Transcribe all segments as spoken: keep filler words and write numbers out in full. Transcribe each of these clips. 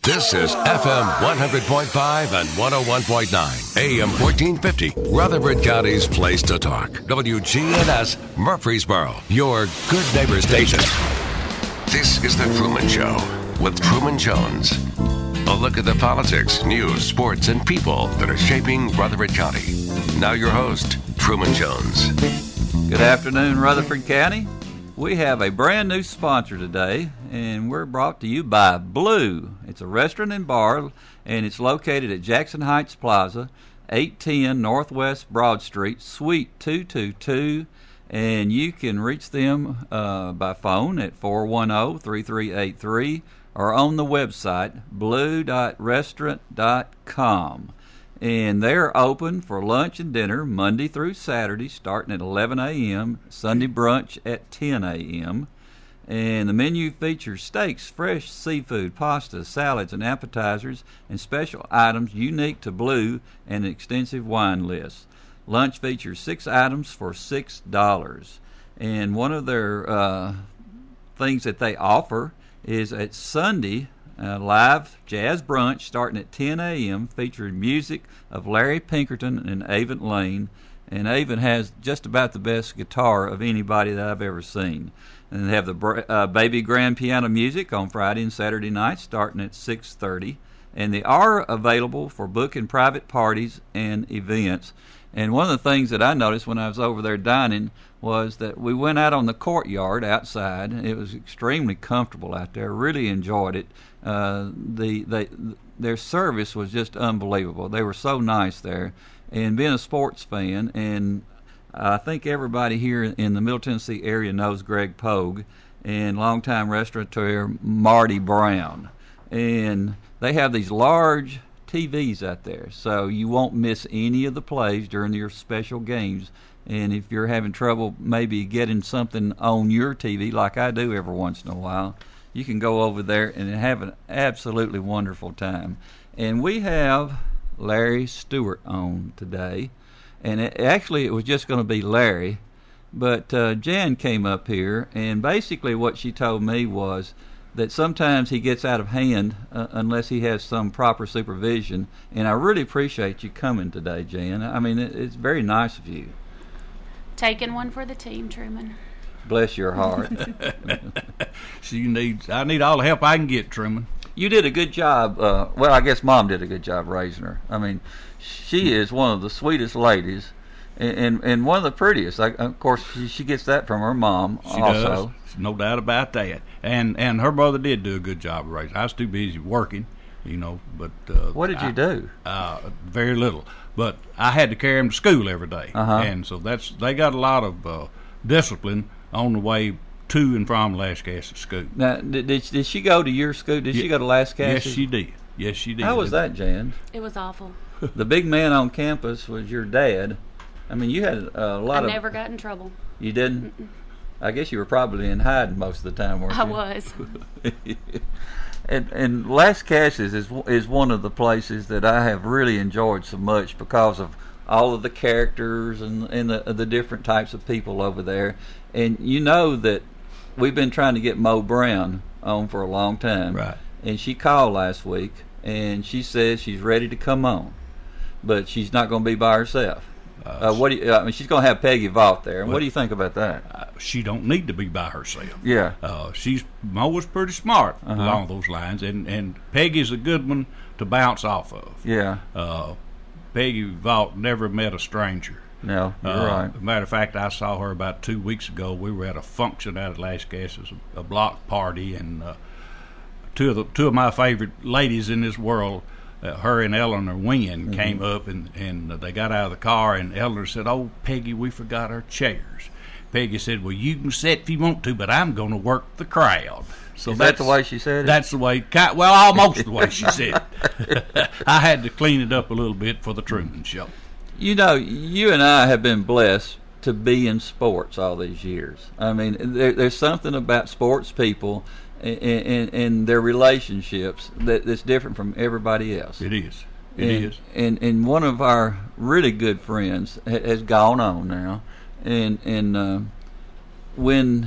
This is F M one hundred point five and one oh one point nine, A M fourteen fifty, Rutherford County's place to talk. W G N S Murfreesboro, your good neighbor station. This is The Truman Show with Truman Jones. A look at the politics, news, sports, and people that are shaping Rutherford County. Now your host, Truman Jones. Good afternoon, Rutherford County. We have a brand new sponsor today, and we're brought to you by Blue. It's a restaurant and bar, and it's located at Jackson Heights Plaza, eight ten Northwest Broad Street, Suite two two two, and you can reach them uh, by phone at four one zero, three three eight three or on the website blue dot restaurant dot com. And they're open for lunch and dinner Monday through Saturday, starting at eleven a.m., Sunday brunch at ten a.m., and the menu features steaks, fresh seafood, pastas, salads, and appetizers, and special items unique to Blue, and an extensive wine list. Lunch features six items for six dollars. And one of their uh, things that they offer is at Sunday, Uh, live jazz brunch starting at ten a.m. featuring music of Larry Pinkerton and Avon Lane. And Avon has just about the best guitar of anybody that I've ever seen. And they have the uh, baby grand piano music on Friday and Saturday nights starting at six thirty. And they are available for booking private parties and events. And one of the things that I noticed when I was over there dining was that we went out on the courtyard outside. It was extremely comfortable out there. Really enjoyed it. Uh, the they, their service was just unbelievable. They were so nice there. And being a sports fan, and I think everybody here in the Middle Tennessee area knows Greg Pogue and longtime restaurateur Marty Brown. And they have these large T Vs out there, so you won't miss any of the plays during your special games. And if you're having trouble maybe getting something on your T V, like I do every once in a while, you can go over there and have an absolutely wonderful time. And we have Larry Stewart on today, and it, actually it was just going to be Larry, but uh, Jan came up here, and basically what she told me was that sometimes he gets out of hand uh, unless he has some proper supervision. And I really appreciate you coming today, Jan. I mean, it, it's very nice of you. Taking one for the team, Truman. Bless your heart. She needs. I need all the help I can get, Truman. You did a good job. Uh, well, I guess Mom did a good job raising her. I mean, she is one of the sweetest ladies, and and, and one of the prettiest. I, of course, she, she gets that from her mom. She also. does. No doubt about that. And and her brother did do a good job of raising. I was too busy working, you know. But uh, what did you I, do? Uh, very little. But I had to carry them to school every day, uh-huh. and so that's they got a lot of uh, discipline on the way to and from Lascassas School. Now, did, did did she go to your school? Did yeah. she go to Lascassas? Yes, she did. Yes, she did. How was that, Jan? It was awful. The big man on campus was your dad. I mean, you had a lot I of. I never got in trouble. You didn't? Mm-mm. I guess you were probably in hiding most of the time, weren't you? I was. and and Lascassas is is one of the places that I have really enjoyed so much because of all of the characters and and the the different types of people over there. And you know that we've been trying to get Mo Brown on for a long time. Right. And she called last week, and she says she's ready to come on, but she's not going to be by herself. Uh, what do you, I mean, she's going to have Peggy Vaught there. And well, what do you think about that? Uh, she don't need to be by herself. Yeah. Uh, she's Mo was pretty smart uh-huh. along those lines, and, and Peggy's a good one to bounce off of. Yeah. Uh, Peggy Vaught never met a stranger. No, you're uh, right. As a matter of fact, I saw her about two weeks ago. We were at a function out at Lascassas, a block party, and uh, two of the two of my favorite ladies in this world, uh, her and Eleanor Wynn, mm-hmm. came up, and, and they got out of the car, and Eleanor said, "Oh, Peggy, we forgot our chairs." Peggy said, "Well, you can sit if you want to, but I'm going to work the crowd." So Is that's that the way she said it? That's the way, well, almost the way she said it. I had to clean it up a little bit for the Truman Show. You know, you and I have been blessed to be in sports all these years. I mean, there, there's something about sports people and, and, and their relationships that, that's different from everybody else. It is. It and, is. And, and one of our really good friends ha- has gone on now. And, and uh, when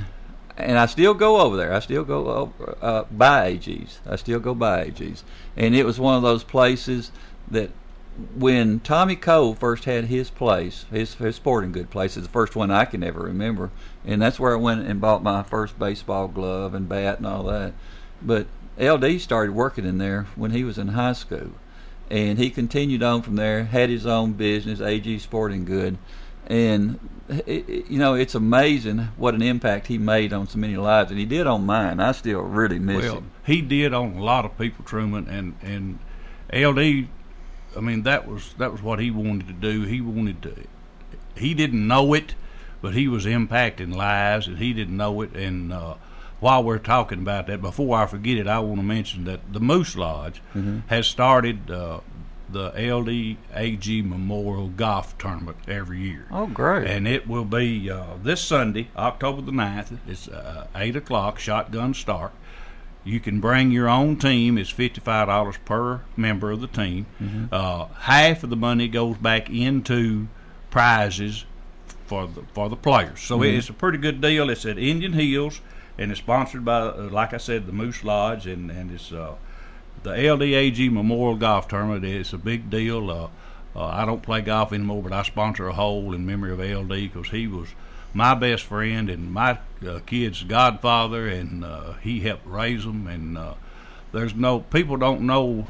and I still go over there. I still go over, uh, by A G's. I still go by A G's. And it was one of those places that when Tommy Cole first had his place, his, his sporting good place, is the first one I can ever remember. And that's where I went and bought my first baseball glove and bat and all that. But L D started working in there when he was in high school. And he continued on from there, had his own business, A G Sporting Good. And, it, it, you know, it's amazing what an impact he made on so many lives. And he did on mine. I still really miss well, him. He did on a lot of people, Truman. And, and L D, I mean, that was that was what he wanted to do. He wanted to, he didn't know it, but he was impacting lives, and he didn't know it. And uh, while we're talking about that, before I forget it, I want to mention that the Moose Lodge mm-hmm. has started uh, the L D A G Memorial Golf Tournament every year. Oh, great. And it will be uh, this Sunday, October the ninth. It's uh, eight o'clock, shotgun start. You can bring your own team. It's fifty-five dollars per member of the team. Mm-hmm. Uh, half of the money goes back into prizes for the for the players. So mm-hmm. it's a pretty good deal. It's at Indian Hills, and it's sponsored by, uh, like I said, the Moose Lodge, and, and it's uh, the L D A G Memorial Golf Tournament. It's a big deal. Uh, uh, I don't play golf anymore, but I sponsor a hole in memory of L D because he was my best friend and my uh, kid's godfather, and uh, he helped raise them. And uh, there's no people don't know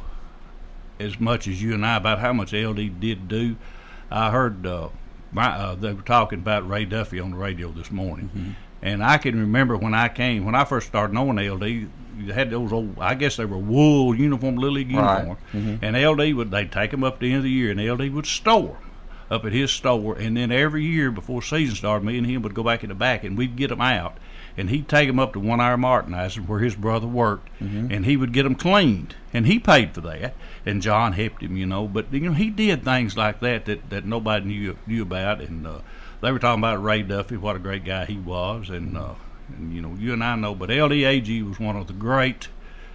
as much as you and I about how much L D did do. I heard uh, my, uh, they were talking about Ray Duffy on the radio this morning, mm-hmm. and I can remember when I came when I first started knowing L D. You had those old, I guess they were wool uniform, Little League uniforms, right. mm-hmm. and L D would they'd take them up at the end of the year, and L D would store them up at his store, and then every year before season started, me and him would go back in the back, and we'd get them out, and he'd take them up to One Hour Martinizing where his brother worked, mm-hmm. and he would get them cleaned, and he paid for that, and John helped him, you know, but you know he did things like that that, that nobody knew knew about, and uh, they were talking about Ray Duffy, what a great guy he was, and, uh, and you know, you and I know, but L D A G was one of the great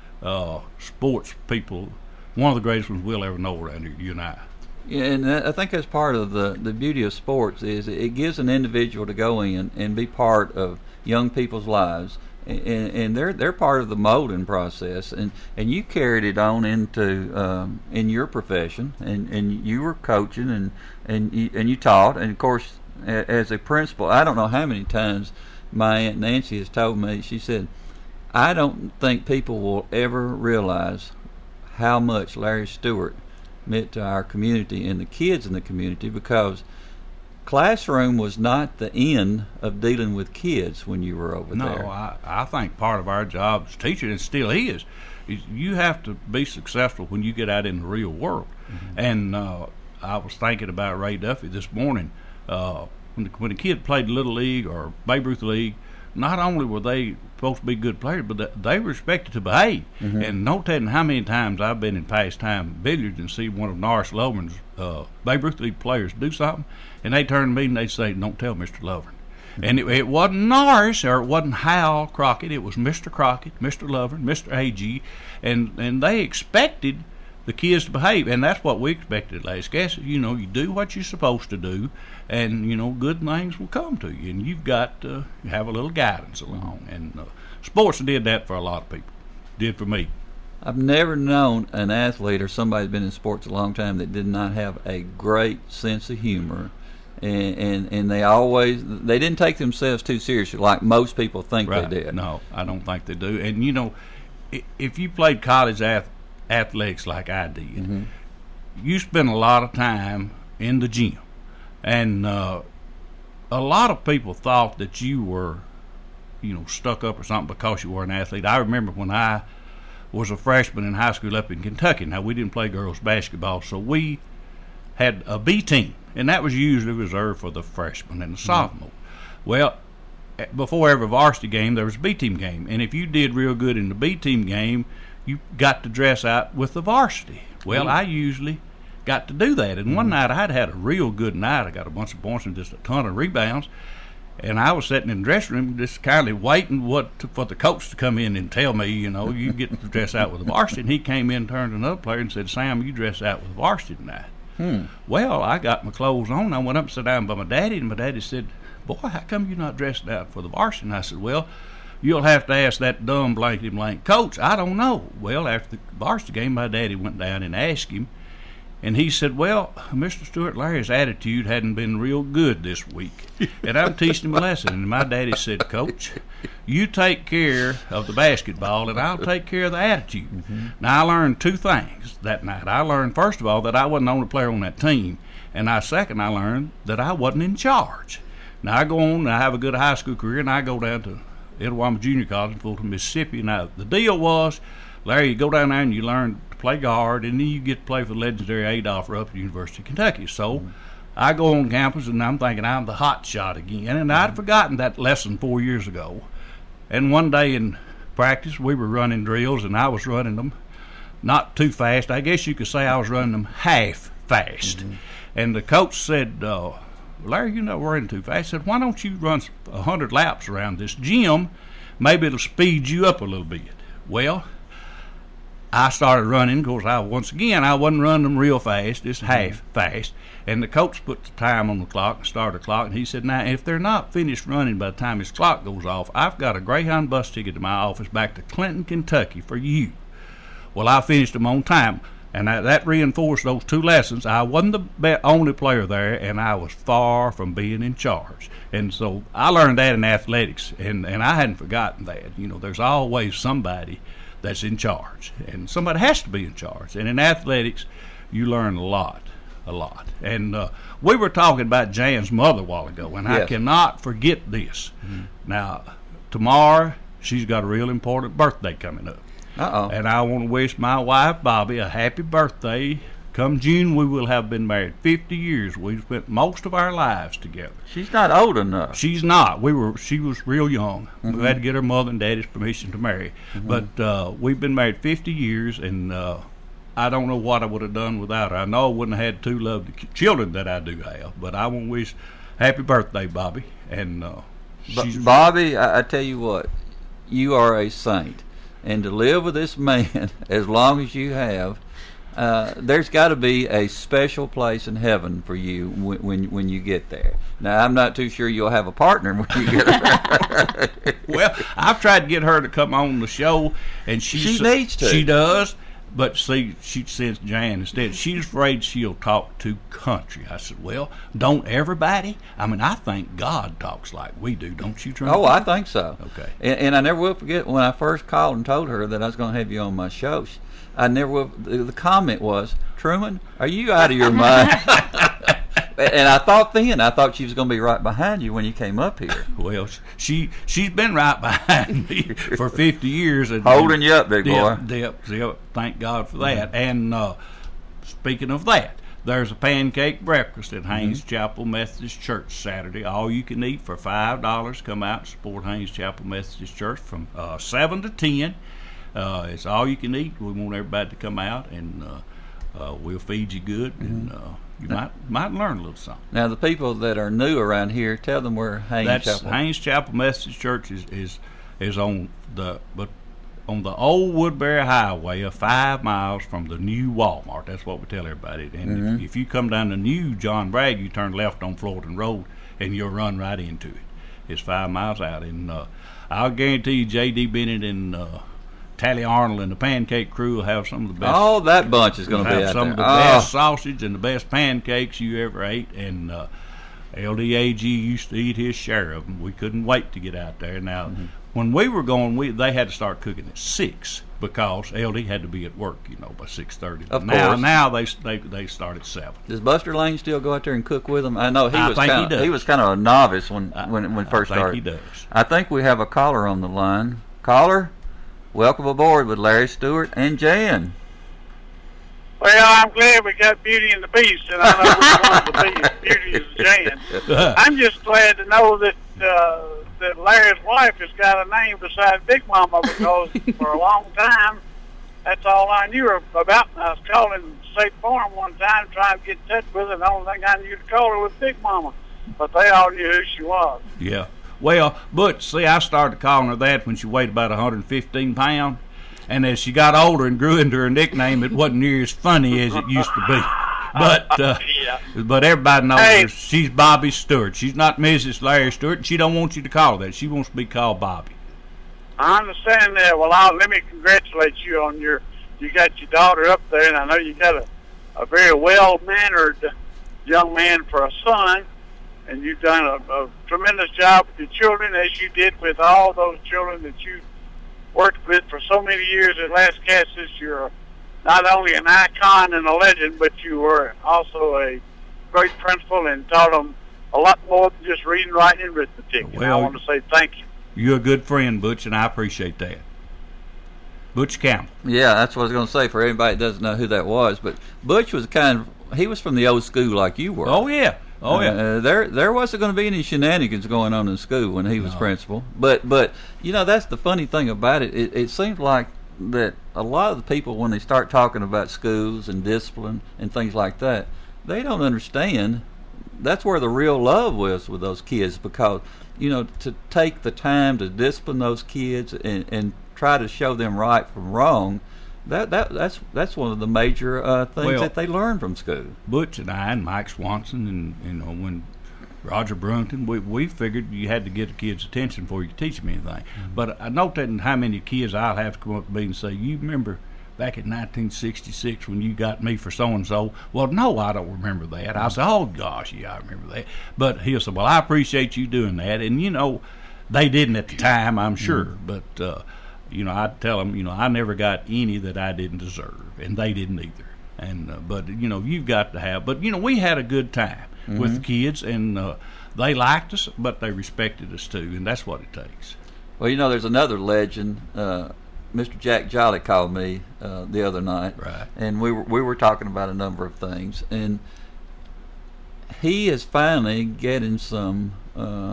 uh, sports people, one of the greatest ones we'll ever know around here, you and I. Yeah, and I think that's part of the, the beauty of sports is it gives an individual to go in and be part of young people's lives, and, and they're they're part of the molding process, and, and you carried it on into um, in your profession, and, and you were coaching and and you, and you taught, and of course as a principal, I don't know how many times my Aunt Nancy has told me, she said, I don't think people will ever realize how much Larry Stewart meant to our community and the kids in the community, because classroom was not the end of dealing with kids when you were over no, there. No, I, I think part of our job as teaching, and still is, is you have to be successful when you get out in the real world. Mm-hmm. And uh, I was thinking about Ray Duffy this morning. Uh, when, the, when a kid played Little League or Babe Ruth League, not only were they supposed to be good players, but they were expected to behave. Mm-hmm. And no telling how many times I've been in pastime billiards and see one of Norris Lovern's uh, Babe Ruth League players do something, and they turn to me and they say, don't tell Mister Lovern. Mm-hmm. And it, it wasn't Norris or it wasn't Hal Crockett. It was Mister Crockett, Mister Lovern, Mister A G, and, and they expected the kids to behave, and that's what we expected at Last Gasset. You know, you do what you're supposed to do, and, you know, good things will come to you, and you've got to have a little guidance along. And uh, sports did that for a lot of people. Did for me. I've never known an athlete or somebody who's been in sports a long time that did not have a great sense of humor, and and, and they always, they didn't take themselves too seriously like most people think right. they did. No, I don't think they do. And, you know, if you played college athletics, athletics like I did, mm-hmm. you spend a lot of time in the gym, and uh, a lot of people thought that you were, you know, stuck up or something because you were an athlete. I remember when I was a freshman in high school up in Kentucky. Now, we didn't play girls basketball, so we had a B team, and that was usually reserved for the freshmen and the mm-hmm. sophomore. Well, before every varsity game, there was a B team game, and if you did real good in the B team game, you got to dress out with the varsity. Well, mm-hmm. I usually got to do that. And mm-hmm. one night I'd had a real good night. I got a bunch of points and just a ton of rebounds. And I was sitting in the dressing room just kind of waiting what to, for the coach to come in and tell me, you know, you get to dress out with the varsity. And he came in, turned to another player and said, Sam, you dress out with the varsity tonight. Hmm. Well, I got my clothes on. I went up and sat down by my daddy, and my daddy said, boy, how come you're not dressed out for the varsity? And I said, well, you'll have to ask that dumb blankety blank coach. I don't know. Well, after the varsity game, my daddy went down and asked him, and he said, well, Mister Stewart, Larry's attitude hadn't been real good this week, and I'm teaching him a lesson. And my daddy said, Coach, you take care of the basketball, and I'll take care of the attitude. Mm-hmm. Now, I learned two things that night. I learned, first of all, that I wasn't the only player on that team, and I second, I learned that I wasn't in charge. Now, I go on and I have a good high school career, and I go down to Itawamba Junior College in Fulton, Mississippi. Now, the deal was, Larry, you go down there and you learn to play guard, and then you get to play for the legendary Adolph Rupp at the University of Kentucky. So mm-hmm. I go on campus, and I'm thinking I'm the hot shot again. And I'd forgotten that lesson four years ago. And one day in practice, we were running drills, and I was running them not too fast. I guess you could say I was running them half fast. Mm-hmm. And the coach said, uh, Larry, you're not running too fast. I said, why don't you run one hundred laps around this gym? Maybe it'll speed you up a little bit. Well, I started running because I, once again, I wasn't running them real fast, just half fast. And the coach put the time on the clock and started the clock, and he said, now, if they're not finished running by the time his clock goes off, I've got a Greyhound bus ticket to my office back to Clinton, Kentucky for you. Well, I finished them on time. And I, that reinforced those two lessons. I wasn't the be- only player there, and I was far from being in charge. And so I learned that in athletics, and, and I hadn't forgotten that. You know, there's always somebody that's in charge, and somebody has to be in charge. And in athletics, you learn a lot, a lot. And uh, we were talking about Jan's mother a while ago, and yes. I cannot forget this. Mm-hmm. Now, tomorrow, she's got a real important birthday coming up. Uh-oh. And I want to wish my wife, Bobby, a happy birthday. Come June, we will have been married fifty years. We've spent most of our lives together. She's not old enough. She's not. We were. She was real young. Mm-hmm. We had to get her mother and daddy's permission to marry. Mm-hmm. But uh, we've been married fifty years, and uh, I don't know what I would have done without her. I know I wouldn't have had two lovely children that I do have, but I want to wish happy birthday, Bobby. And uh, B- Bobby, I, I tell you what, you are a saint. And to live with this man as long as you have, uh, there's got to be a special place in heaven for you when, when when you get there. Now, I'm not too sure you'll have a partner when you get there. Well, I've tried to get her to come on the show, and she she needs to. She does. But see, she says Jan instead. She's afraid she'll talk too country. I said, well, don't everybody? I mean, I think God talks like we do, don't you, Truman? Oh, I think so. Okay. And, and I never will forget when I first called and told her that I was going to have you on my show. She, I never will. The, the comment was, Truman, are you out of your mind? And I thought then, I thought she was going to be right behind you when you came up here. Well, she, she's been right behind me for fifty years. And, Holding you up, big boy. Dip, dip, dip, thank God for that. Mm-hmm. And uh, speaking of that, there's a pancake breakfast at Haynes mm-hmm. Chapel Methodist Church Saturday. All you can eat for five dollars. Come out and support Haynes Chapel Methodist Church from uh, seven to ten. Uh, it's all you can eat. We want everybody to come out, and uh, uh, we'll feed you good. Mm-hmm. and uh, You might might learn a little something. Now, the people that are new around here, tell them where Haynes That's, Chapel. Haynes Chapel Methodist Church is, is is on the but on the old Woodbury Highway, of five miles from the new Walmart. That's what we tell everybody. And mm-hmm. if, if you come down the new John Bragg, you turn left on Fulton Road, and you'll run right into it. It's five miles out, and uh, I'll guarantee you, J D Bennett and uh, Tally Arnold and the Pancake Crew will have some of the best. Oh, that bunch is going to be out some there. of the oh. best sausage and the best pancakes you ever ate. And uh, L D A G used to eat his share of them. We couldn't wait to get out there. Now, mm-hmm. when we were going, we they had to start cooking at six because L D had to be at work, you know, by six thirty. Of now, course. now they they they start at seven. Does Buster Lane still go out there and cook with them? I know he I was think kind he of does. he was kind of a novice when when when I first think started. he does. I think we have a caller on the line. Caller, welcome aboard with Larry Stewart and Jan. Well, I'm glad we got Beauty and the Beast, and I know which one of the Beast, Beauty is Jan. I'm just glad to know that uh, that Larry's wife has got a name beside Big Mama, because for a long time, that's all I knew her about. I was calling State Farm one time trying to get in touch with her, and the only thing I knew to call her was Big Mama. But they all knew who she was. Yeah. Well, but see, I started calling her that when she weighed about one hundred fifteen pounds. And as she got older and grew into her nickname, it wasn't near as funny as it used to be. But uh, yeah. but everybody knows hey. her. She's Bobby Stewart. She's not Missus Larry Stewart, and she don't want you to call her that. She wants to be called Bobby. I understand that. Well, I'll, let me congratulate you on your, you got your daughter up there, and I know you got a, a very well-mannered young man for a son, and you've done a, a tremendous job with your children, as you did with all those children that you worked with for so many years at Las Casas. You're not only an icon and a legend, but you were also a great principal and taught them a lot more than just reading, writing, and arithmetic. And I Well, want to say thank you. You're a good friend, Butch, and I appreciate that. Butch Campbell. Yeah, that's what I was going to say for anybody that doesn't know who that was. But Butch was kind of, he was from the old school like you were. Oh, yeah. Oh, yeah. Uh, there, there wasn't going to be any shenanigans going on in school when he was No. principal. But, but you know, that's the funny thing about it. It, it seems like that a lot of the people, when they start talking about schools and discipline and things like that, they don't understand. That's where the real love was with those kids, because you know, to take the time to discipline those kids and, and try to show them right from wrong. That that that's that's one of the major uh, things Well, that they learn from school. Butch and I and Mike Swanson and you know when Roger Brunton, we we figured you had to get the kids' attention before you could teach them anything. Mm-hmm. But I note that in how many kids I'll have to come up to me and say, "You remember back in nineteen sixty-six when you got me for so and so?" Well, no, I don't remember that. I say, "Oh gosh, yeah, I remember that." But he'll say, "Well, I appreciate you doing that," and you know, they didn't at the time, I'm sure, mm-hmm. but. Uh, You know, I tell them, you know, I never got any that I didn't deserve, and they didn't either. And uh, but you know, you've got to have. But you know, we had a good time mm-hmm. with the kids, and uh, they liked us, but they respected us too, and that's what it takes. Well, you know, there's another legend. Uh, Mister Jack Jolly called me uh, the other night, right? And we were we were talking about a number of things, and he is finally getting some. Uh,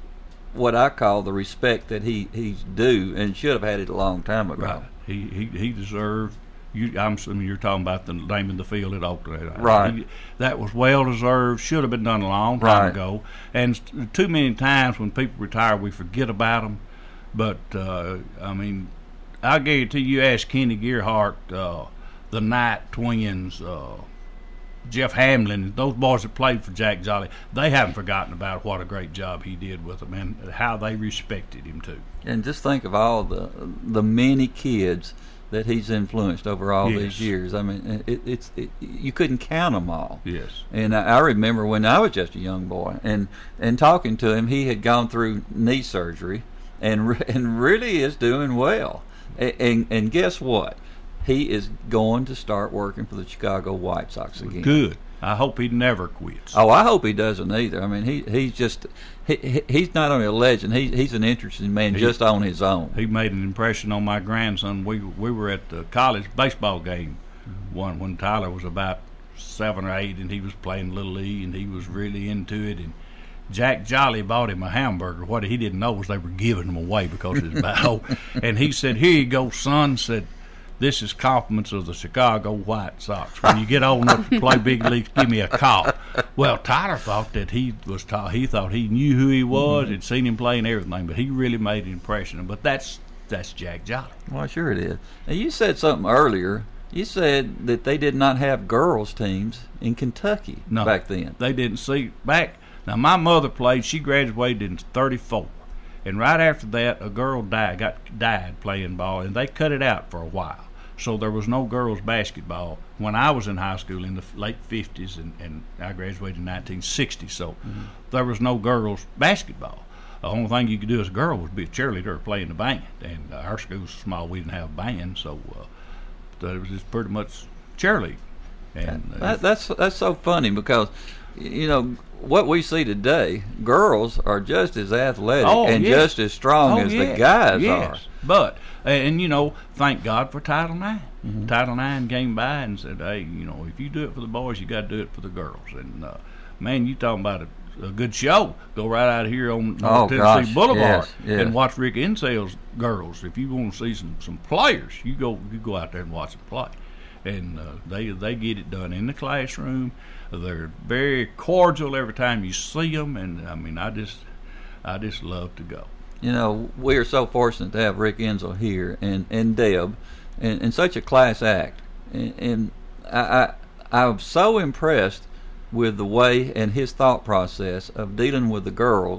what I call the respect that he, he's due and should have had it a long time ago. Right. He he, he deserved. You, I'm assuming you're talking about the name of the field at Oakland. Right. He, that was well deserved. Should have been done a long time right. ago. And too many times when people retire, we forget about them. But uh, I mean, I guarantee you, ask Kenny Gearhart, uh, the Knight twins. Uh, Jeff Hamlin, those boys that played for Jack Jolly, they haven't forgotten about what a great job he did with them and how they respected him too. And just think of all the the many kids that he's influenced over all yes. these years. I mean, it, it's it, you couldn't count them all. Yes. And I, I remember when I was just a young boy, and and talking to him, he had gone through knee surgery, and re- and really is doing well. And, and and guess what? He is going to start working for the Chicago White Sox again. Good. I hope he never quits. Oh, I hope he doesn't either. I mean, he he's just he, he's not only a legend. He he's an interesting man he, just on his own. He made an impression on my grandson. We we were at the college baseball game mm-hmm. one when Tyler was about seven or eight, and he was playing Little League, and he was really into it. And Jack Jolly bought him a hamburger. What he didn't know was they were giving them away because it was about old. And he said, "Here you go, son." Said, "This is compliments of the Chicago White Sox. When you get old enough to play big leagues, give me a call." Well, Tyler thought that he was taught. He thought he knew who he was, mm-hmm. had seen him play and everything, but he really made an impression. But that's that's Jack Jolly. Well, sure it is. Now, you said something earlier. You said that they did not have girls' teams in Kentucky no, back then. They didn't see back. Now, my mother played. She graduated in thirty-four. And right after that, a girl died, got died playing ball, and they cut it out for a while. So there was no girls' basketball when I was in high school in the late fifties, and, and I graduated in nineteen sixty. So mm-hmm. there was no girls' basketball. The only thing you could do as a girl was be a cheerleader or play in the band. And uh, our school was small; we didn't have a band, so uh, it was just pretty much cheerleading. And uh, that, that's that's so funny because you know what we see today. Girls are just as athletic oh, and yes. just as strong oh, as yes. the guys yes. are. But and you know, thank God for Title Nine. Mm-hmm. Title Nine came by and said, "Hey, you know, if you do it for the boys, you got to do it for the girls." And uh, man, you talking about a, a good show? Go right out here on North oh, Tennessee gosh. Boulevard yes, yes. and watch Rick Insel's girls. If you want to see some, some players, you go you go out there and watch them play. And uh, they they get it done in the classroom. They're very cordial every time you see them, and I mean, I just I just love to go. You know, we are so fortunate to have Rick Insel here and, and Deb, and, and such a class act. And, and I, I I'm so impressed with the way and his thought process of dealing with the girls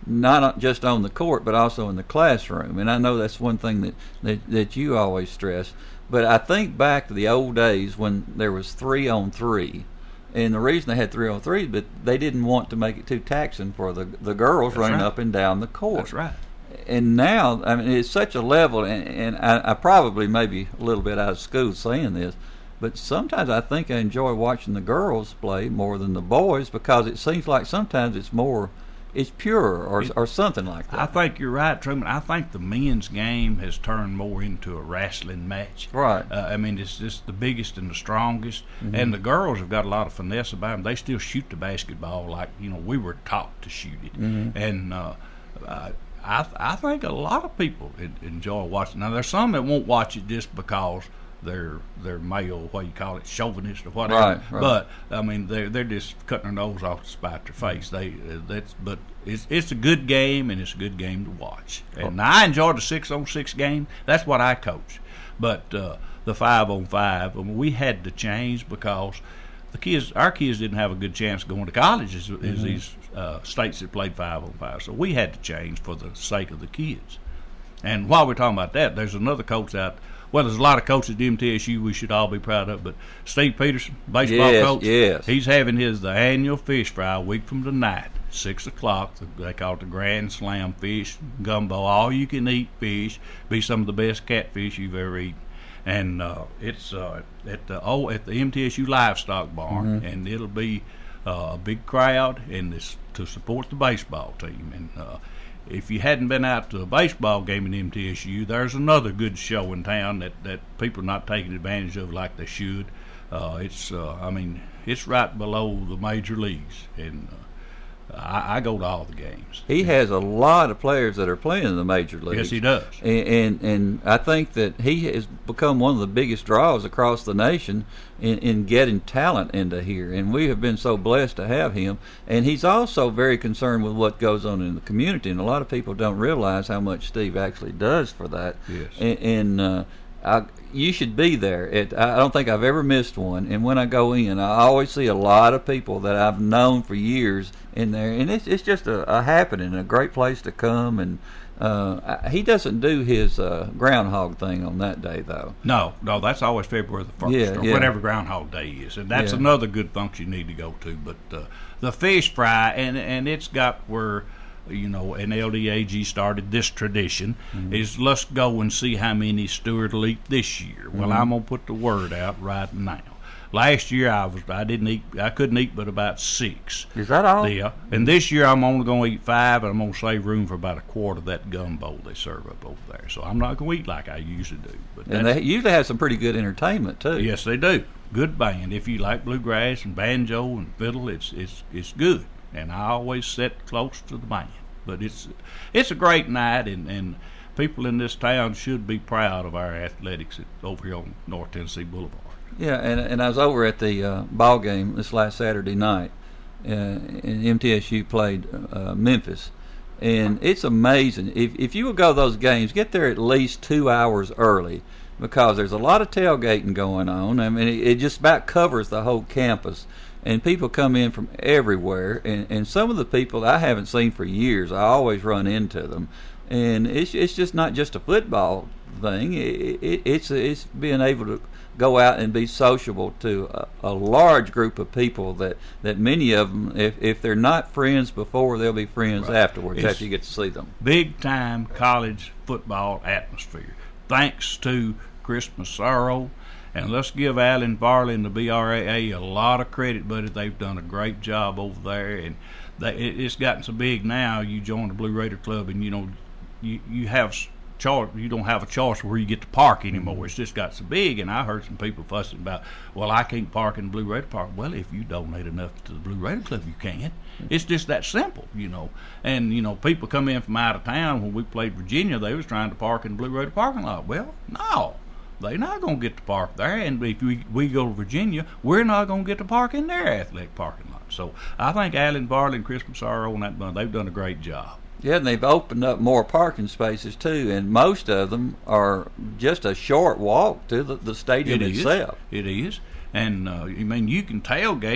not just on the court, but also in the classroom. And I know that's one thing that, that, that you always stress. But I think back to the old days when there was three on three. And the reason they had three on three, but they didn't want to make it too taxing for the the girls That's running right. up and down the court. That's right. And now, I mean, it's such a level, and, and I, I probably maybe a little bit out of school saying this, but sometimes I think I enjoy watching the girls play more than the boys because it seems like sometimes it's more, it's purer or It- or something like that. I think you're right, Truman. I think the men's game has turned more into a wrestling match. Right. Uh, I mean, it's just the biggest and the strongest. Mm-hmm. And the girls have got a lot of finesse about them. They still shoot the basketball like, you know, we were taught to shoot it. Mm-hmm. And uh, uh, I, th- I think a lot of people en- enjoy watching. Now, there's some that won't watch it just because they're they're male, what you call it, chauvinist or whatever. Right, right. But I mean, they're they're just cutting their nose off to spite their face. They uh, that's but it's it's a good game and it's a good game to watch. And I enjoyed the six on six game. That's what I coach. But uh, the five on five, I mean, we had to change because the kids, our kids, didn't have a good chance going to college as, Mm-hmm. as these uh, states that played five on five. So we had to change for the sake of the kids. And while we're talking about that, there's another coach out. Well, there's a lot of coaches at M T S U we should all be proud of, but Steve Peterson, baseball Yes, coach, yes. he's having his the annual fish fry a week from tonight, six o'clock. They call it the Grand Slam fish gumbo, all you can eat fish, be some of the best catfish you've ever eaten. And uh, it's uh, at the oh at the M T S U Livestock Barn, Mm-hmm. and it'll be uh, a big crowd, and it's to support the baseball team. And uh, if you hadn't been out to a baseball game in M T S U, there's another good show in town that, that people are not taking advantage of like they should. Uh, it's uh, I mean it's right below the major leagues, and uh, I, I go to all the games. He has a lot of players that are playing in the major leagues. Yes, he does. And, and and I think that he has become one of the biggest draws across the nation in, in getting talent into here. And we have been so blessed to have him. And he's also very concerned with what goes on in the community. And a lot of people don't realize how much Steve actually does for that. Yes. And, and uh, I, you should be there. It, I don't think I've ever missed one. And when I go in, I always see a lot of people that I've known for years in there, and it's it's just a, a happening, a great place to come. And uh, I, he doesn't do his uh, groundhog thing on that day, though. No, no, that's always February the first, Yeah, or yeah. whatever Groundhog Day is, and that's Yeah. another good function you need to go to. But uh, the fish fry, and and it's got where, you know, an L D A G started this tradition, Mm-hmm. is let's go and see how many Stewart will eat this year. Well, Mm-hmm. I'm gonna put the word out right now. Last year I was I didn't eat I couldn't eat but about six. Is that all? Yeah, and this year I'm only going to eat five, and I'm going to save room for about a quarter of that gumbo they serve up over there. So I'm not going to eat like I usually do. But And that's- they usually have some pretty good entertainment too. yes, they do. Good band. If you like bluegrass and banjo and fiddle, it's it's it's good. And I always sit close to the band. But it's it's a great night, and, and people in this town should be proud of our athletics at, over here on North Tennessee Boulevard. Yeah, and and I was over at the uh, ball game this last Saturday night, uh, and M T S U played uh, Memphis, and it's amazing. If if you would go to those games, get there at least two hours early, because there's a lot of tailgating going on. I mean, it, it just about covers the whole campus, and people come in from everywhere. And, and some of the people I haven't seen for years, I always run into them, and it's it's just not just a football thing. It, it, it's it's being able to go out and be sociable to a, a large group of people that, that many of them, if, if they're not friends before, they'll be friends Right. afterwards It's- after you get to see them. Big time college football atmosphere. Thanks to Chris Massaro, and let's give Alan Varley and the B R A A a lot of credit, buddy. They've done a great job over there, and they, it, it's gotten so big now. You join the Blue Raider Club, and you know you you have s- choice. You don't have a choice where you get to park anymore. It's just got so big, and I heard some people fussing about, well, I can't park in the Blue Raider Park. Well, if you donate enough to the Blue Raider Club, you can. It's just that simple, you know. And you know, people come in from out of town. When we played Virginia, they was trying to park in the Blue Raider parking lot. Well, no, they're not going to get to park there. And if we we go to Virginia, we're not going to get to park in their athletic parking lot. So I think Alan Varley and Chris Massaro on that bun, they've done a great job. Yeah, and they've opened up more parking spaces too, and most of them are just a short walk to the, the stadium It is. itself. It is. And uh, I mean, you can tailgate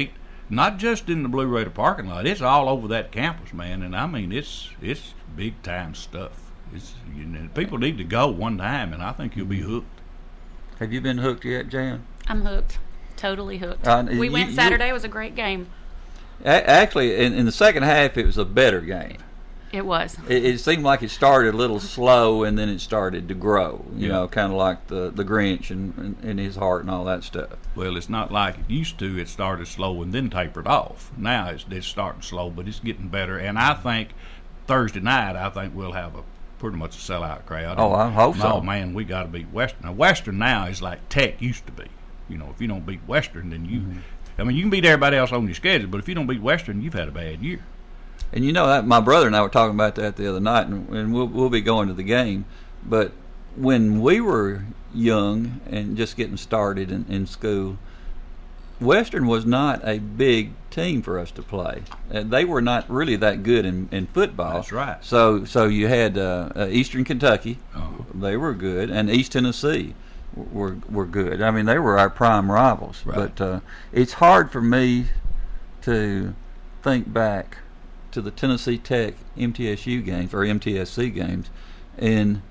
not just in the Blue Raider parking lot. It's all over that campus, man. And I mean, it's it's big time stuff. It's you know, people need to go one time, and I think you'll be hooked. Have you been hooked yet, Jan? I'm hooked. Totally hooked. Uh, we you- went you- Saturday. It was a great game. A- actually, in, in the second half, it was a better game. It was. It, it seemed like it started a little slow, and then it started to grow. You Yeah. know, kind of like the the Grinch and, and, and his heart and all that stuff. Well, it's not like it used to. It started slow and then tapered off. Now it's, it's starting slow, but it's getting better. And I think Thursday night, I think we'll have a pretty much a sellout crowd. Oh, I hope so. Oh, man, we got to beat Western. Now, Western now is like Tech used to be. You know, if you don't beat Western, then you Mm-hmm. – I mean, you can beat everybody else on your schedule, but if you don't beat Western, you've had a bad year. And you know that my brother and I were talking about that the other night, and, and we'll we'll be going to the game. But when we were young and just getting started in, in school, Western was not a big team for us to play. Uh, they were not really that good in, in football. That's right. So so you had uh, uh, Eastern Kentucky, Uh-huh. they were good, and East Tennessee were were good. I mean, they were our prime rivals. Right. But uh, it's hard for me to think back to the Tennessee Tech M T S U games or M T S C games, and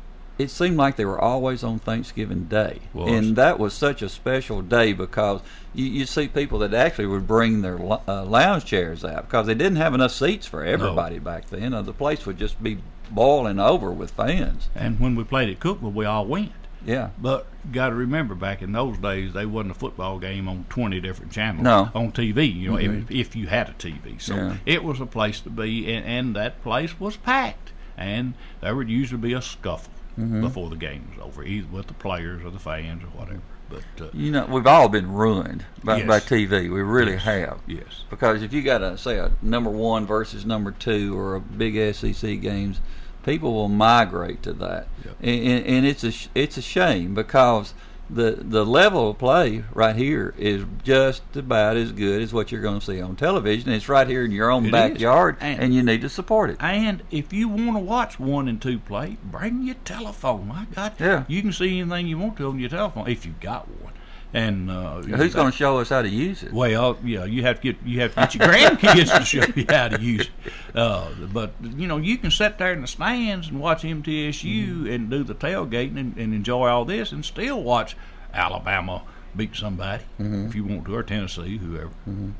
it seemed like they were always on Thanksgiving Day. Was. And that was such a special day because you, you see people that actually would bring their lo- uh, lounge chairs out because they didn't have enough seats for everybody back then. Uh, the place would just be boiling over with fans. And when we played at Cookville, we all went. Yeah. But you got to remember, back in those days, they wasn't a football game on twenty different channels No. on T V. You know, Mhm. if, if you had a T V, so Yeah. it was a place to be, and, and that place was packed, and there would usually be a scuffle Mhm. before the game was over, either with the players or the fans or whatever. But uh, You know, we've all been ruined by, Yes. by T V. We really yes, have. Yes. Because if you got a say a number one versus number two or a big S E C games, people will migrate to that, Yep. and, and, and it's a sh- it's a shame because the the level of play right here is just about as good as what you're going to see on television. It's right here in your own It is. backyard, And- and you need to support it. And if you want to watch one and two play, bring your telephone. My God, Yeah. you can see anything you want to on your telephone if you've got one. And uh, Who's going to show us how to use it? Well, yeah, you have to get you have to get your grandkids to show you how to use it. Uh, but you know, you can sit there in the stands and watch M T S U Mm-hmm. and do the tailgating and, and enjoy all this, and still watch Alabama beat somebody Mm-hmm. if you want to, or Tennessee, whoever.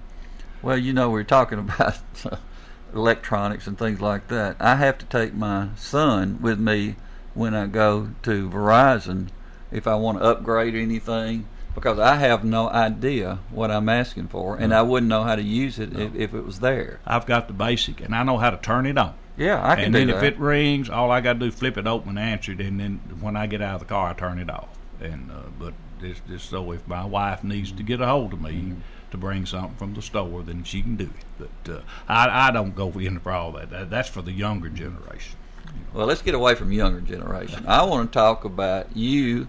Well, you know, we're talking about electronics and things like that. I have to take my son with me when I go to Verizon if I want to upgrade anything because I have no idea what I'm asking for, and I wouldn't know how to use it if, if it was there. I've got the basic, and I know how to turn it on. Yeah, I can and do then that. if it rings, all I got to do is flip it open and answer it, and then when I get out of the car, I turn it off. And uh, but it's just so if my wife needs to get a hold of me Mm-hmm. to bring something from the store, then she can do it. But uh, I, I don't go in for all that. that. That's for the younger generation. Well, let's get away from younger generation. I want to talk about you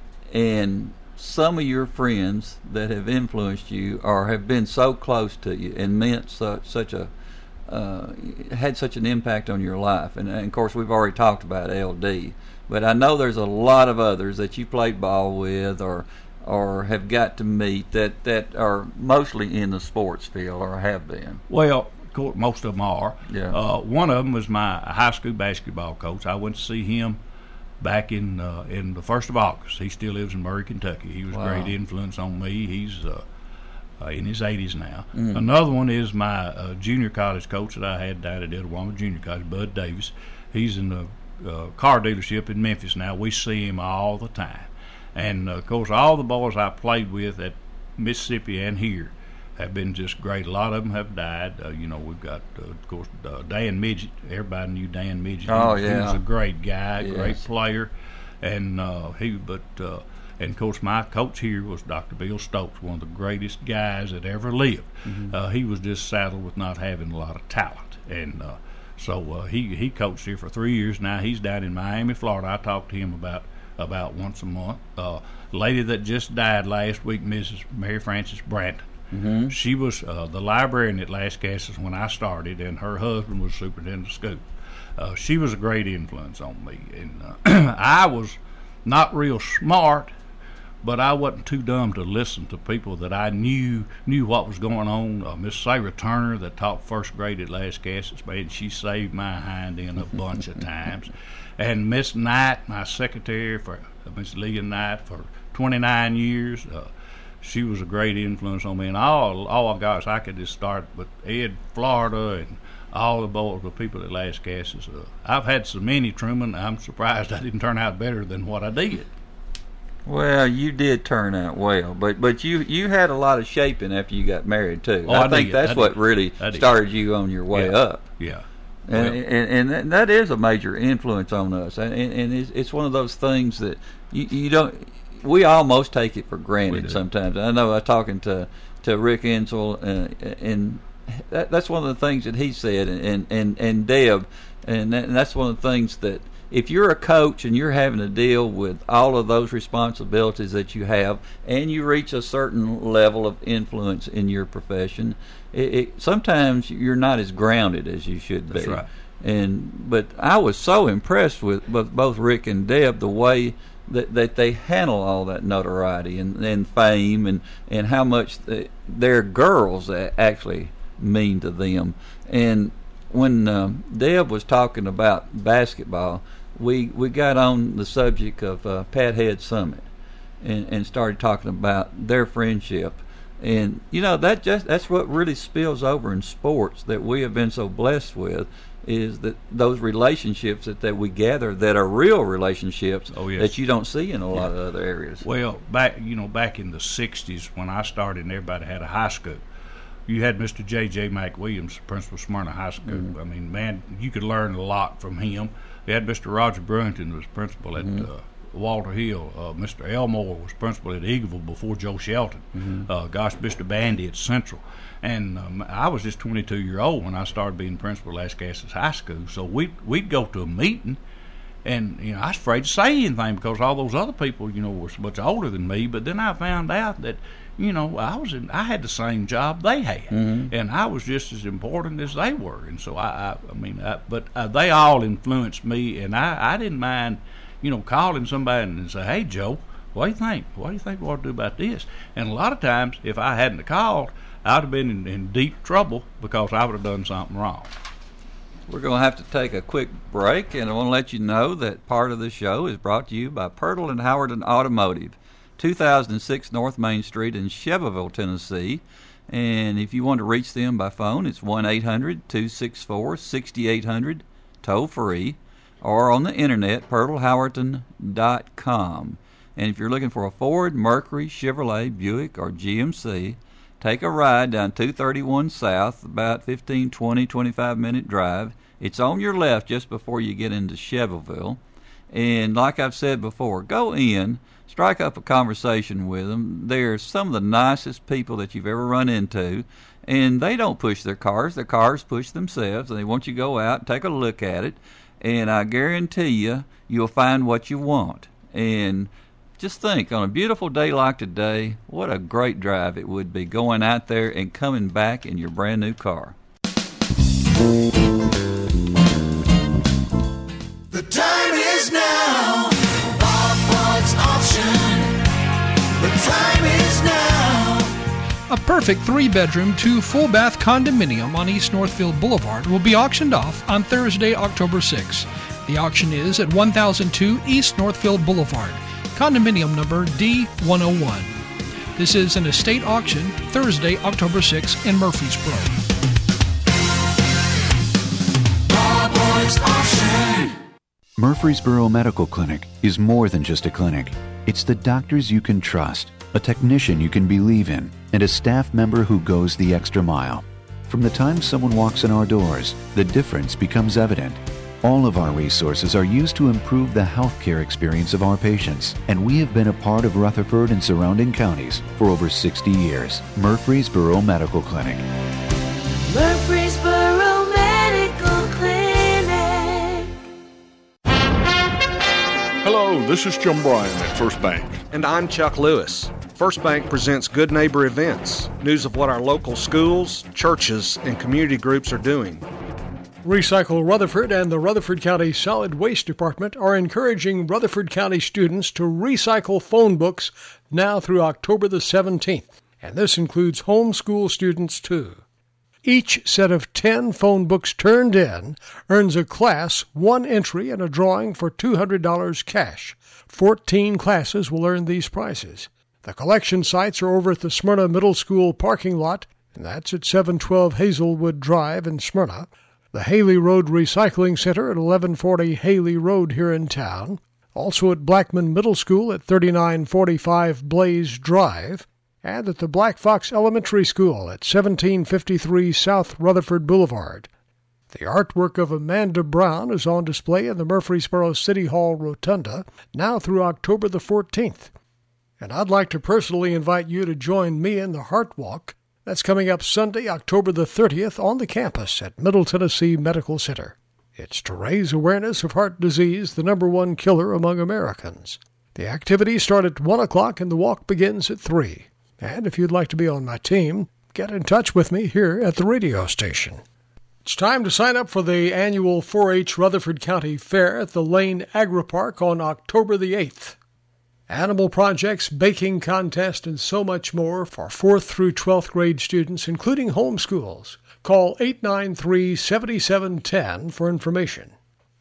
and some of your friends that have influenced you or have been so close to you and meant such such a uh, had such an impact on your life. And, and of course, we've already talked about L D, but I know there's a lot of others that you played ball with or or have got to meet that, that are mostly in the sports field or have been. Well, of course, most of them are. Yeah. Uh, one of them was my high school basketball coach. I went to see him back in uh, in the first of August. He still lives in Murray, Kentucky. He was Wow. a great influence on me. He's uh, uh, in his eighties now. Mm. Another one is my uh, junior college coach that I had down at Etowah Junior College, Bud Davis. He's in the uh, car dealership in Memphis now. We see him all the time. And, uh, of course, all the boys I played with at Mississippi and here have been just great. A lot of them have died. Uh, you know, we've got, uh, of course, uh, Dan Midget. Everybody knew Dan Midget. Oh, he, was, yeah. he was a great guy, Yes. great player. And uh, he, but, uh, and of course, my coach here was Doctor Bill Stokes, one of the greatest guys that ever lived. Mm-hmm. Uh, he was just saddled with not having a lot of talent. And uh, so uh, he, he coached here for three years now. He's down in Miami, Florida. I talk to him about about once a month. Uh, lady that just died last week, Missus Mary Frances Branton. Mm-hmm. She was uh, the librarian at Lascassas when I started, and her husband was superintendent of school. Uh, she was a great influence on me, and uh, I was not real smart, but I wasn't too dumb to listen to people that I knew knew what was going on. Uh, Miss Sarah Turner, that taught first grade at Lascassas, man, she saved my hind end a bunch of times. And Miss Knight, my secretary for uh, Miss Leah Knight for twenty-nine years, uh, she was a great influence on me. And all, all gosh, I could just start with Ed Florida and all the boys, the people at Lascassas. Uh, I've had so many, Truman, I'm surprised I didn't turn out better than what I did. Well, you did turn out well, but but you, you had a lot of shaping after you got married too. Oh, I, I think did. that's I what did. really I did. started you on your way Yeah. up. Yeah. And, Well, and and that- that is a major influence on us, and and it's, it's one of those things that you, you don't. We almost take it for We granted do. sometimes. I know I was talking to to Rick Insel, uh, and that, that's one of the things that he said, and and and Deb, and, that, and that's one of the things that if you're a coach and you're having to deal with all of those responsibilities that you have, and you reach a certain level of influence in your profession, it, it, sometimes you're not as grounded as you should be. That's right. And but I was so impressed with, with both Rick and Deb, the way that, that they handle all that notoriety and, and fame, and, and how much the, their girls a- actually mean to them. And when um, Deb was talking about basketball, we we got on the subject of uh, Pat Head Summit, and, and started talking about their friendship. And you know that just that's what really spills over in sports that we have been so blessed with, is that those relationships that, that we gather that are real relationships Oh, yes. that you don't see in a lot of other areas. Well, back you know, back in the sixties when I started and everybody had a high school, you had Mister J J McWilliams, principal of Smyrna High School. Mm-hmm. I mean, man, you could learn a lot from him. You had Mister Roger Brewington, who was principal at Mm-hmm. uh, Walter Hill. Uh, Mister Elmore was principal at Eagleville before Joe Shelton. Mm-hmm. Uh, gosh, Mister Bandy at Central. And um, I was just twenty-two years old when I started being principal at Lascassas High School. So we'd, we'd go to a meeting, and you know I was afraid to say anything because all those other people, you know, were so much older than me. But then I found out that, you know, I was in, I had the same job they had, Mm-hmm. and I was just as important as they were. And so I, I, I mean, I, but uh, they all influenced me, and I, I didn't mind, you know, calling somebody and say, "Hey, Joe, what do you think? What do you think we ought to do about this?" And a lot of times, if I hadn't have called, I'd have been in, in deep trouble because I would have done something wrong. We're going to have to take a quick break, and I want to let you know that part of the show is brought to you by Pirtle and Howerton Automotive, two thousand six North Main Street in Shelbyville, Tennessee. And if you want to reach them by phone, it's one eight hundred two six four six eight zero zero, toll free, or on the internet, pirtle howerton dot com. And if you're looking for a Ford, Mercury, Chevrolet, Buick, or G M C, take a ride down two thirty-one South, about fifteen, twenty, twenty-five minute drive. It's on your left just before you get into Shelbyville. And like I've said before, go in, strike up a conversation with them. They're some of the nicest people that you've ever run into. And they don't push their cars. Their cars push themselves. And they want you to go out and take a look at it. And I guarantee you, you'll find what you want. And just think, on a beautiful day like today, what a great drive it would be going out there and coming back in your brand new car. The time is now. Bob Boyd's auction. The time is now. A perfect three-bedroom, two full-bath condominium on East Northfield Boulevard will be auctioned off on Thursday, October sixth. The auction is at one thousand two East Northfield Boulevard, condominium number D one oh one. This is an estate auction, Thursday, October sixth in Murfreesboro. Bob Boyd's auction. Murfreesboro Medical Clinic is more than just a clinic. It's the doctors you can trust, a technician you can believe in, and a staff member who goes the extra mile. From the time someone walks in our doors, the difference becomes evident. All of our resources are used to improve the healthcare experience of our patients, and we have been a part of Rutherford and surrounding counties for over sixty years. Murfreesboro Medical Clinic. Murfreesboro Medical Clinic. Hello, this is Jim Bryan at First Bank. And I'm Chuck Lewis. First Bank presents Good Neighbor Events, news of what our local schools, churches, and community groups are doing. Recycle Rutherford and the Rutherford County Solid Waste Department are encouraging Rutherford County students to recycle phone books now through October the seventeenth, and this includes homeschool students too. Each set of ten phone books turned in earns a class one entry in a drawing for two hundred dollars cash. fourteen classes will earn these prizes. The collection sites are over at the Smyrna Middle School parking lot, and that's at seven twelve Hazelwood Drive in Smyrna. The Haley Road Recycling Center at eleven forty Haley Road here in town. Also at Blackman Middle School at thirty-nine forty-five Blaze Drive. And at the Black Fox Elementary School at seventeen fifty-three South Rutherford Boulevard. The artwork of Amanda Brown is on display in the Murfreesboro City Hall Rotunda now through October the fourteenth. And I'd like to personally invite you to join me in the Heart Walk. That's coming up Sunday, October the thirtieth on the campus at Middle Tennessee Medical Center. It's to raise awareness of heart disease, the number one killer among Americans. The activities start at one o'clock and the walk begins at three. And if you'd like to be on my team, get in touch with me here at the radio station. It's time to sign up for the annual four H Rutherford County Fair at the Lane Agri-Park on October the eighth. Animal projects, baking contest, and so much more for fourth through twelfth grade students, including homeschools. Call eight nine three, seven seven one zero for information.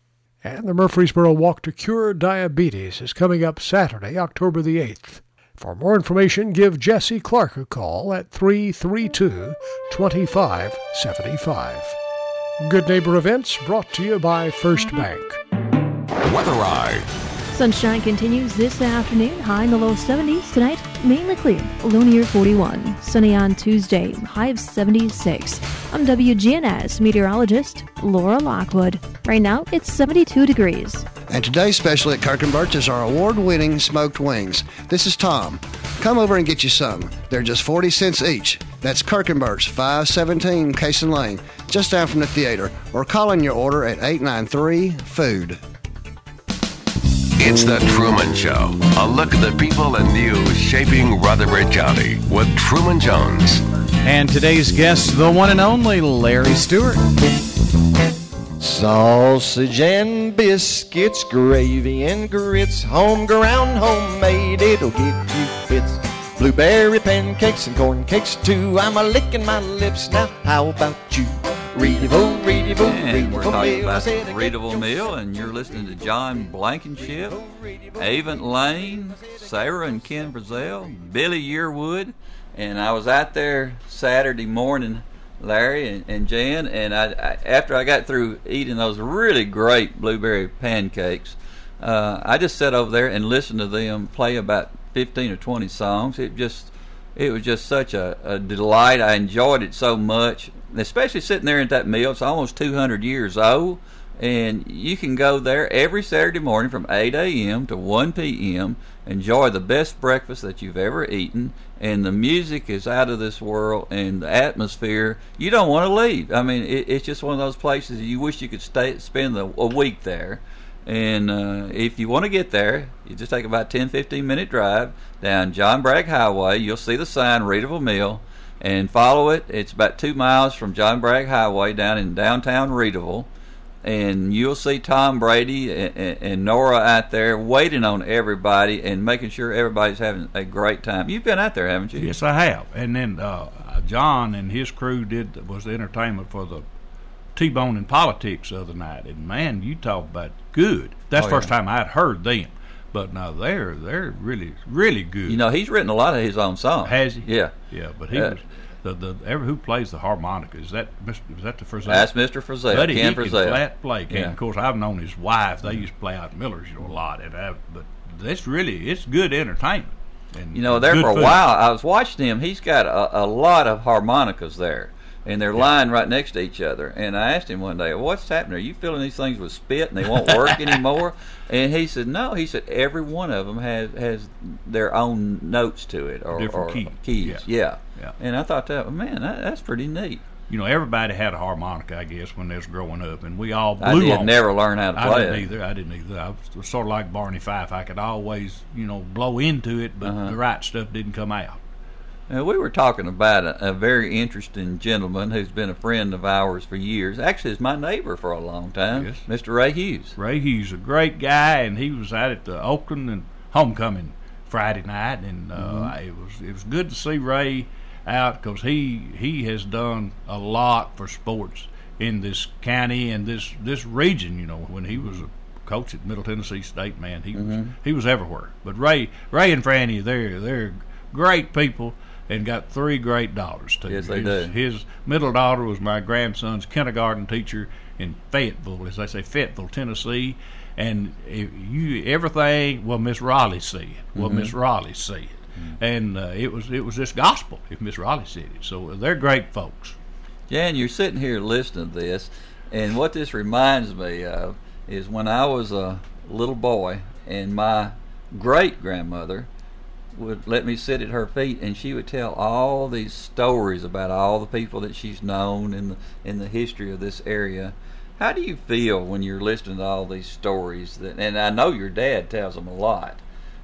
And the Murfreesboro Walk to Cure Diabetes is coming up Saturday, October the eighth. For more information, give Jesse Clark a call at three three two, two five seven five. Good Neighbor Events brought to you by First Bank. Weather Eye. Sunshine continues this afternoon, high in the low seventies. Tonight, mainly clear, low near forty-one. Sunny on Tuesday, high of seventy-six. I'm W G N S meteorologist Laura Lockwood. Right now, it's seventy-two degrees. And today's special at Kirk and Birch is our award-winning smoked wings. This is Tom. Come over and get you some. They're just forty cents each. That's Kirk and Birch, five seventeen Cason Lane, just down from the theater. Or call in your order at eight nine three, food. It's the Truman Show. A look at the people and news shaping Rutherford County with Truman Jones. And today's guest, the one and only Larry Stewart. Sausage and biscuits, gravy and grits, home-ground, homemade, it'll give you fits. Blueberry pancakes and corn cakes too. I'm a licking my lips now. How about you? Readable, readable, and we're talking meal. about the Readable Meal, and you're listening to John Blankenship, Avon Lane, Sarah and Ken Brazell, Billy Yearwood, and I was out there Saturday morning, Larry and, and Jan, and I, I, after I got through eating those really great blueberry pancakes, uh, I just sat over there and listened to them play about fifteen or twenty songs. It just, it was just such a, a delight. I enjoyed it so much. Especially sitting there at that meal. It's almost two hundred years old, and you can go there every Saturday morning from eight a.m. to one p.m. enjoy the best breakfast that you've ever eaten, and the music is out of this world, and the atmosphere, you don't want to leave. I mean, it, it's just one of those places you wish you could stay, spend the, a week there. And uh, if you want to get there, you just take about ten, fifteen minute drive down John Bragg Highway. You'll see the sign, Readable Meal, and follow it. It's about two miles from John Bragg Highway down in downtown Readable, and you'll see Tom Brady and, and Nora out there waiting on everybody and making sure everybody's having a great time. You've been out there, haven't you? Yes, I have. And then uh, John and his crew did was the entertainment for the T-Bone and Politics the other night, and man, you talk about good. That's Oh, the first yeah. time I'd heard them. But now they're they're really really good. You know, he's written a lot of his own songs. Has he? Yeah. Yeah, but he Uh, was the the ever who plays the harmonica. Is that Mister is that the Frizzell? That's Mister Frizzell, Buddy, Ken he can Frizzell. flat play. Ken. Yeah. Of course, I've known his wife. They used to play out in Miller's, you know, a lot. And I, but it's really it's good entertainment. And You know, there good for a food. while, I was watching him. He's got a, a lot of harmonicas there, and they're lined right next to each other. And I asked him one day, "What's happening? Are you filling these things with spit and they won't work anymore?" And he said, "No." He said, "Every one of them has has their own notes to it, or, Different or key. keys." Yeah. Yeah. Yeah. And I thought that, man, that, that's pretty neat. You know, everybody had a harmonica, I guess, when they was growing up, and we all blew I did on never it. learn how to I play didn't it. either. I didn't either. I was sort of like Barney Fife. I could always, you know, blow into it, but Uh-huh. the right stuff didn't come out. Now, we were talking about a, a very interesting gentleman who's been a friend of ours for years. Actually, is my neighbor for a long time, Yes. Mister Ray Hughes. Ray Hughes, a great guy, and he was out at the Oakland and homecoming Friday night, and uh, Mhm. it was it was good to see Ray out because he he has done a lot for sports in this county and this this region. You know, when he was a coach at Middle Tennessee State, man, he was Mhm. he was everywhere. But Ray Ray and Franny, they're they're great people. And got three great daughters too. Yes, they his, do. His middle daughter was my grandson's kindergarten teacher in Fayetteville, as they say, Fayetteville, Tennessee. And if you everything, well, Miss Raleigh said, well, Mhm. Miss Raleigh said, and uh, it was it was just gospel if Miss Raleigh said it. So they're great folks. Jan, you're sitting here listening to this, and what this reminds me of is when I was a little boy, and my great grandmother would let me sit at her feet, and she would tell all these stories about all the people that she's known in the in the history of this area. How do you feel when you're listening to all these stories? That, and I know your dad tells them a lot.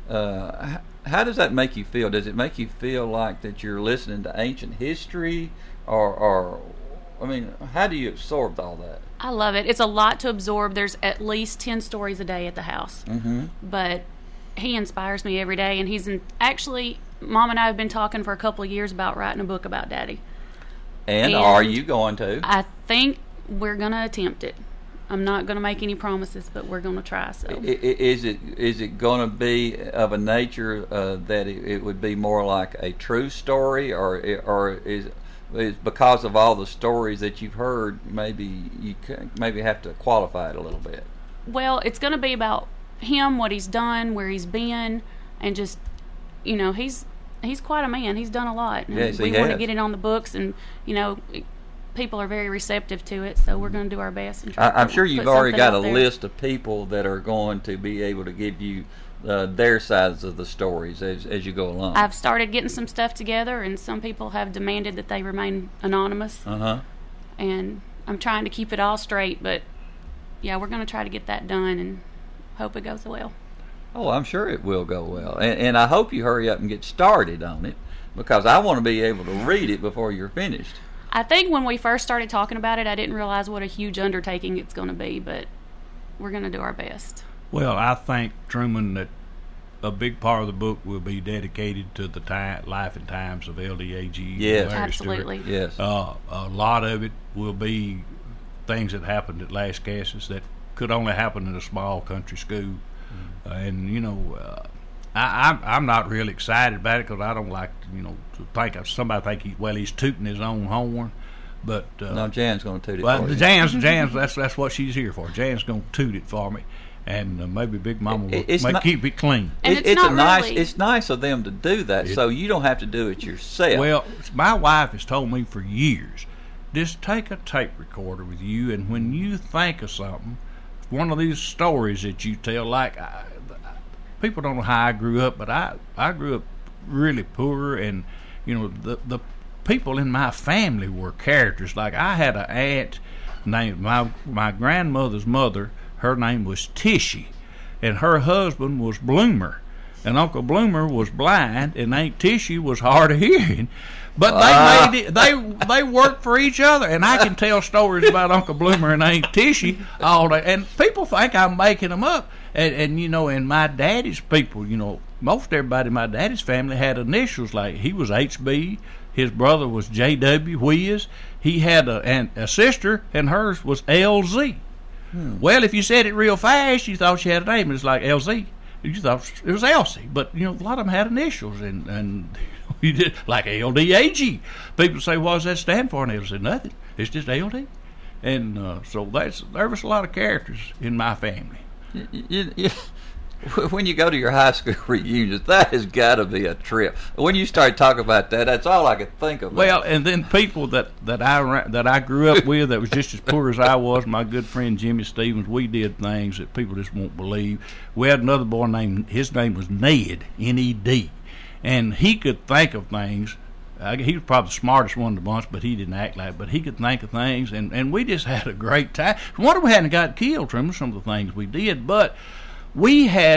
Uh, h- how does that make you feel? Does it make you feel like that you're listening to ancient history, or, or I mean, how do you absorb all that? I love it. It's a lot to absorb. There's at least ten stories a day at the house. Mm-hmm. But he inspires me every day, and he's in, actually, Mom and I have been talking for a couple of years about writing a book about Daddy. And, And are you going to? I think we're going to attempt it. I'm not going to make any promises, but we're going to try. So I- i- Is it is it going to be of a nature uh, that it, it would be more like a true story, or or is is because of all the stories that you've heard, maybe you can, maybe have to qualify it a little bit? Well, it's going to be about him, what he's done, where he's been, and just, you know, he's he's quite a man. He's done a lot. And Yes, we he want to has. get it on the books, and, you know, people are very receptive to it, so we're going to do our best. And try to I, I'm put- sure you've put already something got a out there. list of people that are going to be able to give you uh, their sides of the stories as as you go along. I've started getting some stuff together, and some people have demanded that they remain anonymous. Uh huh. And I'm trying to keep it all straight, but yeah, we're going to try to get that done and hope it goes well. Oh, I'm sure it will go well, and, and I hope you hurry up and get started on it, because I want to be able to read it before you're finished. I think when we first started talking about it, I didn't realize what a huge undertaking it's going to be, but we're going to do our best. Well, I think, Truman, that a big part of the book will be dedicated to the time, life and times of L D A G. Yes. Larry Absolutely. Stewart. Yes. Uh, a lot of it will be things that happened at Las Casas that could only happen in a small country school. Uh, and, you know, uh, I, I'm, I'm not really excited about it because I don't like, you know, to think of somebody think he, well, he's tooting his own horn. But uh, No, Jan's going to toot it well, for you. Jan's, Jan's, that's that's what she's here for. Jan's going to toot it for me, and uh, maybe Big Mama will It- it's make, not- keep it clean. And It- it's it's a not nice. really- It's nice of them to do that, It- so you don't have to do it yourself. Well, my wife has told me for years, just take a tape recorder with you, and when you think of something, one of these stories that you tell, like I, people don't know how I grew up, but I I grew up really poor, and you know the the people in my family were characters. Like I had an aunt named my my grandmother's mother. Her name was Tishy, and her husband was Bloomer. And Uncle Bloomer was blind, and Aunt Tishy was hard of hearing. But they Ah. made it, they they worked for each other, and I can tell stories about Uncle Bloomer and Aunt Tishy all day. And people think I'm making them up. And, and you know, and my daddy's people, you know, most everybody in my daddy's family had initials. Like he was H B, his brother was J W Whiz. He had a and a sister, and hers was L Z. Well, if you said it real fast, you thought she had a name. It was like L Z. You thought it was Elsie, but you know a lot of them had initials, and and you did like L D A G. People say, "What does that stand for?" And they'll say, "Nothing. It's just L D." And uh, so that's there was a lot of characters in my family. You, you, you, when you go to your high school reunions, that has got to be a trip. When you start talking about that, that's all I could think of. Well, and then people that, that I ra- that I grew up with that was just as poor as I was. My good friend Jimmy Stevens. We did things that people just won't believe. We had another boy named his name was Ned, N E D, and he could think of things. Uh, he was probably the smartest one of the bunch, but he didn't act like it. But he could think of things, and, and we just had a great time. One of them hadn't got killed from some of the things we did, but we had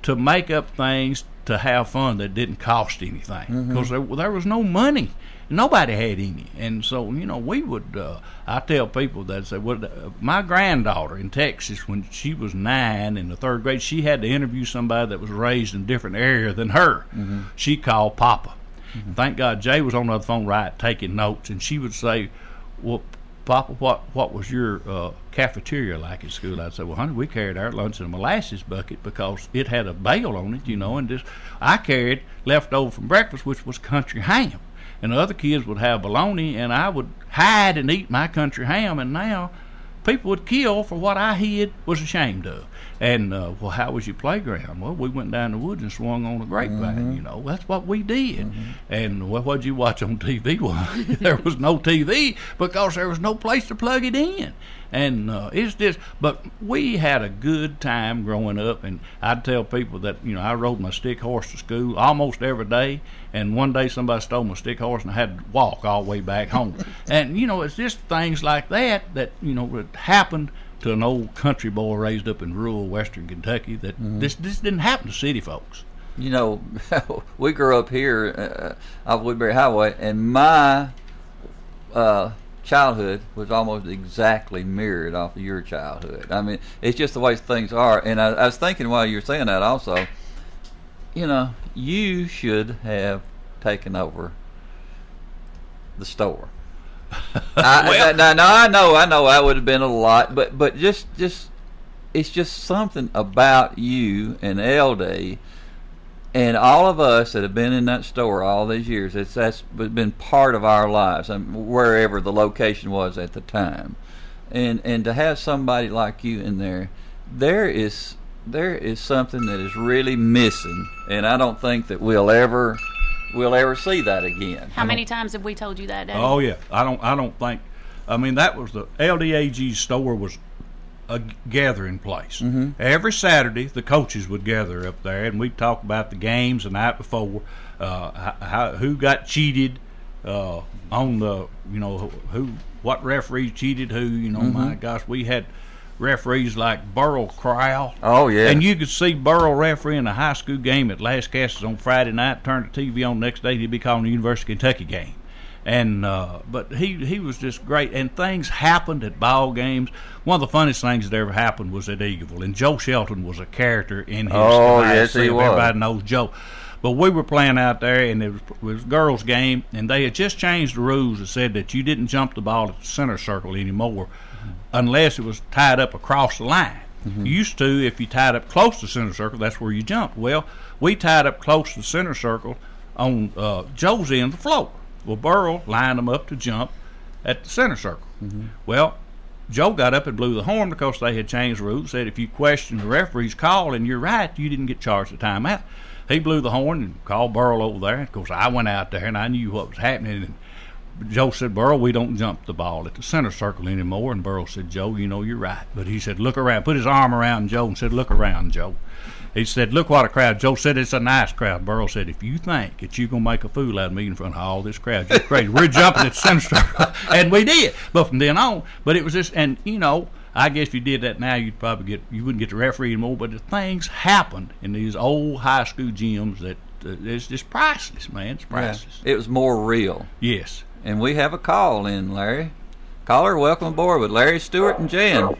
to make up things to have fun that didn't cost anything, because mm-hmm. there, there was no money. Nobody had any. And so, you know, we would, uh, I tell people that, say, well, uh, my granddaughter in Texas, when she was nine in the third grade, she had to interview somebody that was raised in a different area than her. Mm-hmm. She called Papa. Mm-hmm. Thank God Jay was on the other phone right taking notes, and she would say, well, Papa, what what was your uh, cafeteria like at school? I'd say, well, honey, we carried our lunch in a molasses bucket because it had a bale on it, you know, and just I carried leftover from breakfast, which was country ham. And the other kids would have bologna, and I would hide and eat my country ham, and now people would kill for what I hid was ashamed of. And, uh, well, how was your playground? Well, we went down the woods and swung on a grapevine, mm-hmm. you know. That's what we did. Mm-hmm. And, well, what did you watch on T V? Well, there was no T V because there was no place to plug it in. And uh, it's just, but we had a good time growing up, and I'd tell people that, you know, I rode my stick horse to school almost every day, and one day somebody stole my stick horse, and I had to walk all the way back home. And, you know, it's just things like that that, you know, that happened to an old country boy raised up in rural western Kentucky that mm-hmm. this this didn't happen to city folks. You know, we grew up here uh, off Woodbury Highway, and my uh, childhood was almost exactly mirrored off of your childhood. I mean, it's just the way things are. And I, I was thinking while you were saying that also, you know, you should have taken over the store. I, well, I, no, I know, I know, I would have been a lot, but but just just it's just something about you and L D and all of us that have been in that store all these years. It's that's been part of our lives, I mean, wherever the location was at the time, and and to have somebody like you in there, there is there is something that is really missing, and I don't think that we'll ever. We'll ever see that again. How many times have we told you that, Daddy? Oh yeah, I don't. I don't think. I mean, that was the L D A G store was a gathering place. Mm-hmm. Every Saturday, the coaches would gather up there, and we'd talk about the games the night before, uh, how, who got cheated uh, on the, you know, who, what referees cheated who. You know, mm-hmm. my gosh, we had referees like Burl Crowell. Oh, yeah. And you could see Burl refereeing a high school game at Las Casas on Friday night, turn the T V on the next day, he'd be calling the University of Kentucky game. And uh, but he he was just great, and things happened at ball games. One of the funniest things that ever happened was at Eagleville, and Joe Shelton was a character in his Oh, yes, he was. Everybody knows Joe. But we were playing out there, and it was, it was a girls' game, and they had just changed the rules that said that you didn't jump the ball at the center circle anymore unless it was tied up across the line. Mm-hmm. Used to, if you tied up close to the center circle, that's where you jumped. Well, we tied up close to the center circle on uh, Joe's end of the floor. Well, Burl lined them up to jump at the center circle. Mm-hmm. Well, Joe got up and blew the horn because they had changed the rules, said if you question the referee's call and you're right, you didn't get charged a timeout. He blew the horn and called Burl over there. Of course, I went out there and I knew what was happening. And Joe said, Burl, we don't jump the ball at the center circle anymore. And Burl said, Joe, you know, you're right. But he said, look around. Put his arm around Joe and said, look around, Joe. He said, look what a crowd. Joe said, it's a nice crowd. Burl said, if you think that you're going to make a fool out of me in front of all this crowd, you're crazy. We're jumping at the center circle. And we did. But from then on, but it was just, and, you know, I guess if you did that now, you'd probably get, you wouldn't get the referee anymore. But the things happened in these old high school gyms that uh, it's just priceless, man. It's priceless. Yeah, it was more real. Yes. And we have a call in, Larry. Caller, welcome aboard with Larry Stewart and Jan.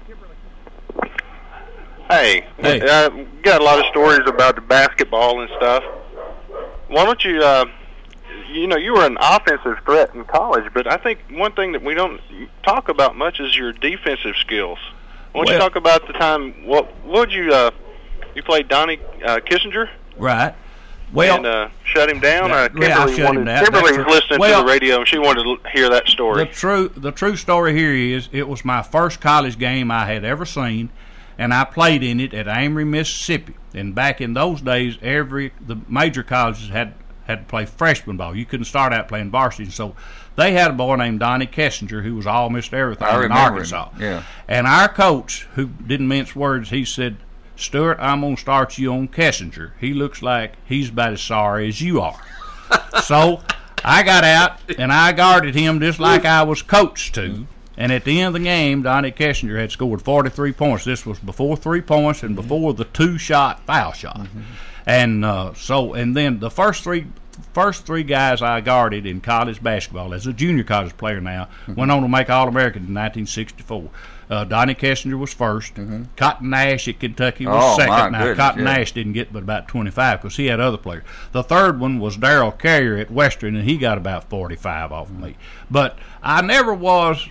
Hey, hey. Uh, got a lot of stories about the basketball and stuff. Why don't you, uh, you know, you were an offensive threat in college, but I think one thing that we don't talk about much is your defensive skills. Why don't well, you talk about the time, what would you, uh, you played Donnie uh, Kissinger? Right. Well, and uh, shut him down. Yeah, uh, Kimberly yeah, I shut wanted, him down. Kimberly's That's listening well, to the radio, and she wanted to hear that story. The true, the true story here is it was my first college game I had ever seen, and I played in it at Amory, Mississippi. And back in those days, every the major colleges had had to play freshman ball. You couldn't start out playing varsity, so they had a boy named Donnie Kessinger who was all Mister Everything I in Arkansas. Him. Yeah. And our coach, who didn't mince words, he said, Stewart, I'm going to start you on Kessinger. He looks like he's about as sorry as you are. So I got out, and I guarded him just like I was coached to. And at the end of the game, Donnie Kessinger had scored forty-three points. This was before three points and before the two-shot foul shot. Mm-hmm. And uh, so, and then the first three first three guys I guarded in college basketball, as a junior college player now, mm-hmm. went on to make All-American in nineteen sixty-four. Uh, Donnie Kessinger was first. Mm-hmm. Cotton Nash at Kentucky was oh, second. Now, goodness, Cotton yeah. Nash didn't get but about twenty-five because he had other players. The third one was Darrell Carrier at Western, and he got about forty-five off of me. But I never was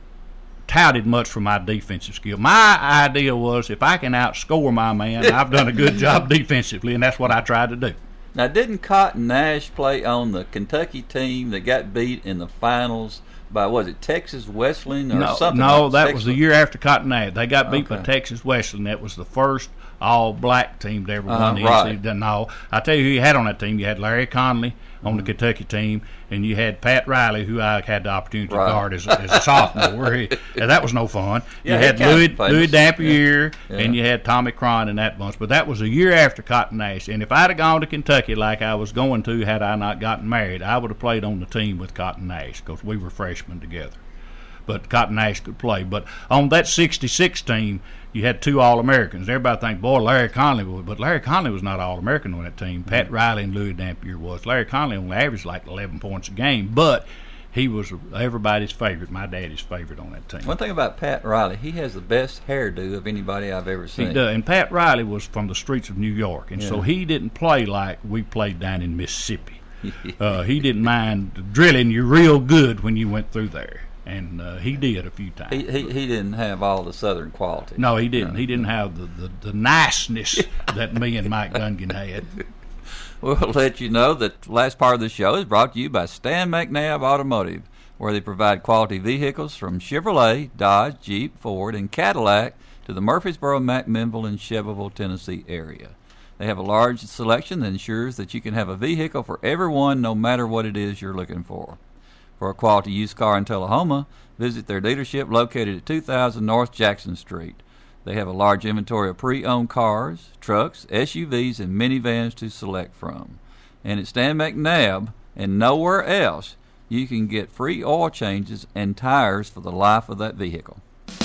touted much for my defensive skill. My idea was if I can outscore my man, I've done a good job defensively, and that's what I tried to do. Now, didn't Cotton Nash play on the Kentucky team that got beat in the finals by, was it Texas Wesleyan or no, something? No, like that Texas? was the year after Cotton Nash. They got beat Okay. by Texas Wesleyan. That was the first all-black team to ever Uh-huh, win the right. N C double A. No, I tell you who you had on that team. You had Larry Conley on the Kentucky team, and you had Pat Riley, who I had the opportunity Right. to guard as, as a sophomore. He, and that was no fun. Yeah, you he had kinda Louis, famous. Louis Dampier, Yeah. and Yeah. you had Tommy Cron in that bunch. But that was a year after Cotton Nash. And if I'd have gone to Kentucky like I was going to had I not gotten married, I would have played on the team with Cotton Nash because we were freshmen together. But Cotton Nash could play. But on that sixty-six team, you had two All-Americans. Everybody think, boy, Larry Conley was. But Larry Conley was not All-American on that team. Pat Riley and Louis Dampier was. Larry Conley only averaged like eleven points a game. But he was everybody's favorite, my daddy's favorite on that team. One thing about Pat Riley, he has the best hairdo of anybody I've ever seen. He does. And Pat Riley was from the streets of New York. And Yeah. so he didn't play like we played down in Mississippi. uh, he didn't mind drilling you real good when you went through there. And uh, he did a few times. He, he he didn't have all the Southern quality. No, he didn't. He didn't have the, the, the niceness that me and Mike Gungan had. We'll let you know that the last part of the show is brought to you by Stan McNabb Automotive, where they provide quality vehicles from Chevrolet, Dodge, Jeep, Ford, and Cadillac to the Murfreesboro, McMinnville, and Shelbyville, Tennessee area. They have a large selection that ensures that you can have a vehicle for everyone, no matter what it is you're looking for. For a quality used car in Tullahoma, visit their dealership located at two thousand North Jackson Street. They have a large inventory of pre-owned cars, trucks, S U Vs, and minivans to select from. And at Stan McNabb and nowhere else, you can get free oil changes and tires for the life of that vehicle.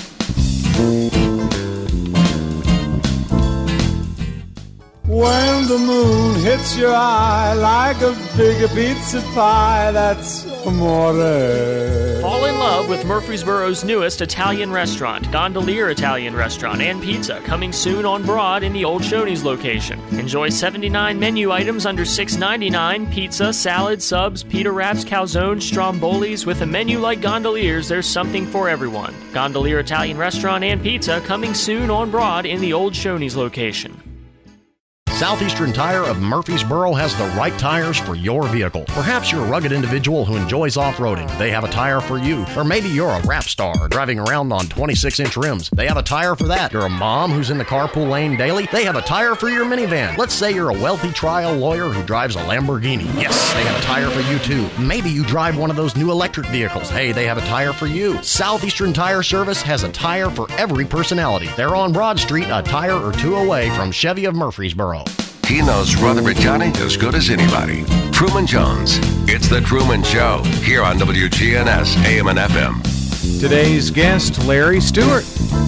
When the moon hits your eye like a big pizza pie, that's amore. Fall in love with Murfreesboro's newest Italian restaurant, Gondolier Italian Restaurant and Pizza, coming soon on Broad in the Old Shoney's location. Enjoy seventy-nine menu items under six ninety-nine, pizza, salad, subs, pita wraps, calzones, strombolis. With a menu like Gondolier's, there's something for everyone. Gondolier Italian Restaurant and Pizza, coming soon on Broad in the Old Shoney's location. Southeastern Tire of Murfreesboro has the right tires for your vehicle. Perhaps you're a rugged individual who enjoys off-roading. They have a tire for you. Or maybe you're a rap star driving around on twenty-six inch rims. They have a tire for that. You're a mom who's in the carpool lane daily. They have a tire for your minivan. Let's say you're a wealthy trial lawyer who drives a Lamborghini. Yes, they have a tire for you too. Maybe you drive one of those new electric vehicles. Hey, they have a tire for you. Southeastern Tire Service has a tire for every personality. They're on Broad Street, a tire or two away from Chevy of Murfreesboro. He knows Rutherford County as good as anybody. Truman Jones. It's The Truman Show here on W G N S A M and F M. Today's guest, Larry Stewart.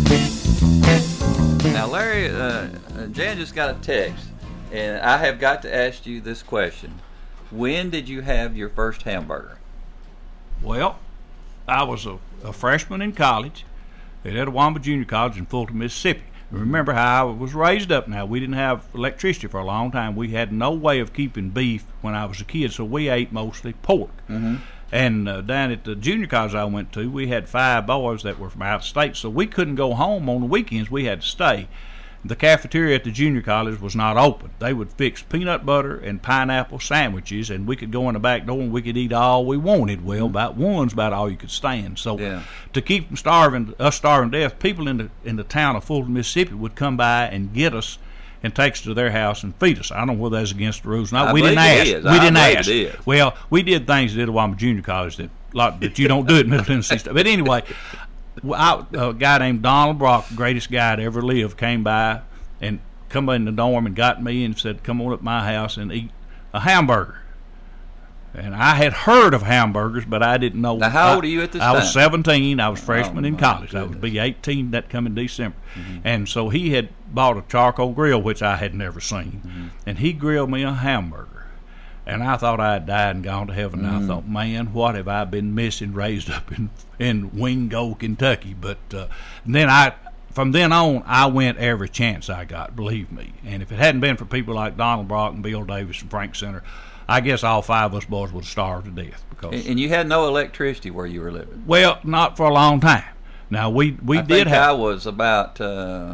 Now, Larry, uh, Jan just got a text, and I have got to ask you this question. When did you have your first hamburger? Well, I was a, a freshman in college at Etowah Junior College in Fulton, Mississippi. Remember how I was raised up now. We didn't have electricity for a long time. We had no way of keeping beef when I was a kid, so we ate mostly pork. Mm-hmm. And uh, down at the junior college I went to, we had five boys that were from out of state, so we couldn't go home on the weekends. We had to stay. The cafeteria at the junior college was not open. They would fix peanut butter and pineapple sandwiches, and we could go in the back door and we could eat all we wanted. Well, about one's about all you could stand. So Yeah. to keep from starving, us starving to death, people in the in the town of Fulton, Mississippi would come by and get us and take us to their house and feed us. I don't know whether that's against the rules or not. I we didn't believe it ask. is. We I didn't believe ask. it is. Well, we did things at Etowah Junior College that lot that you don't do at Middle Tennessee State. But anyway, I, a guy named Donald Brock, the greatest guy to ever live, came by and come in the dorm and got me and said, "Come on up to my house and eat a hamburger." And I had heard of hamburgers, but I didn't know. Now, how I, old are you at this I time? I was seventeen. I was freshman Oh, in my college. I goodness. would be eighteen that coming December. Mm-hmm. And so he had bought a charcoal grill, which I had never seen. Mm-hmm. And he grilled me a hamburger. And I thought I had died and gone to heaven. And Mm. I thought, man, what have I been missing raised up in, in Wingo, Kentucky? But uh, then I... From then on, I went every chance I got, believe me. And if it hadn't been for people like Donald Brock and Bill Davis and Frank Center, I guess all five of us boys would have starved to death. Because And, and you had no electricity where you were living. well, not for a long time. Now we we I did think have. I was about uh,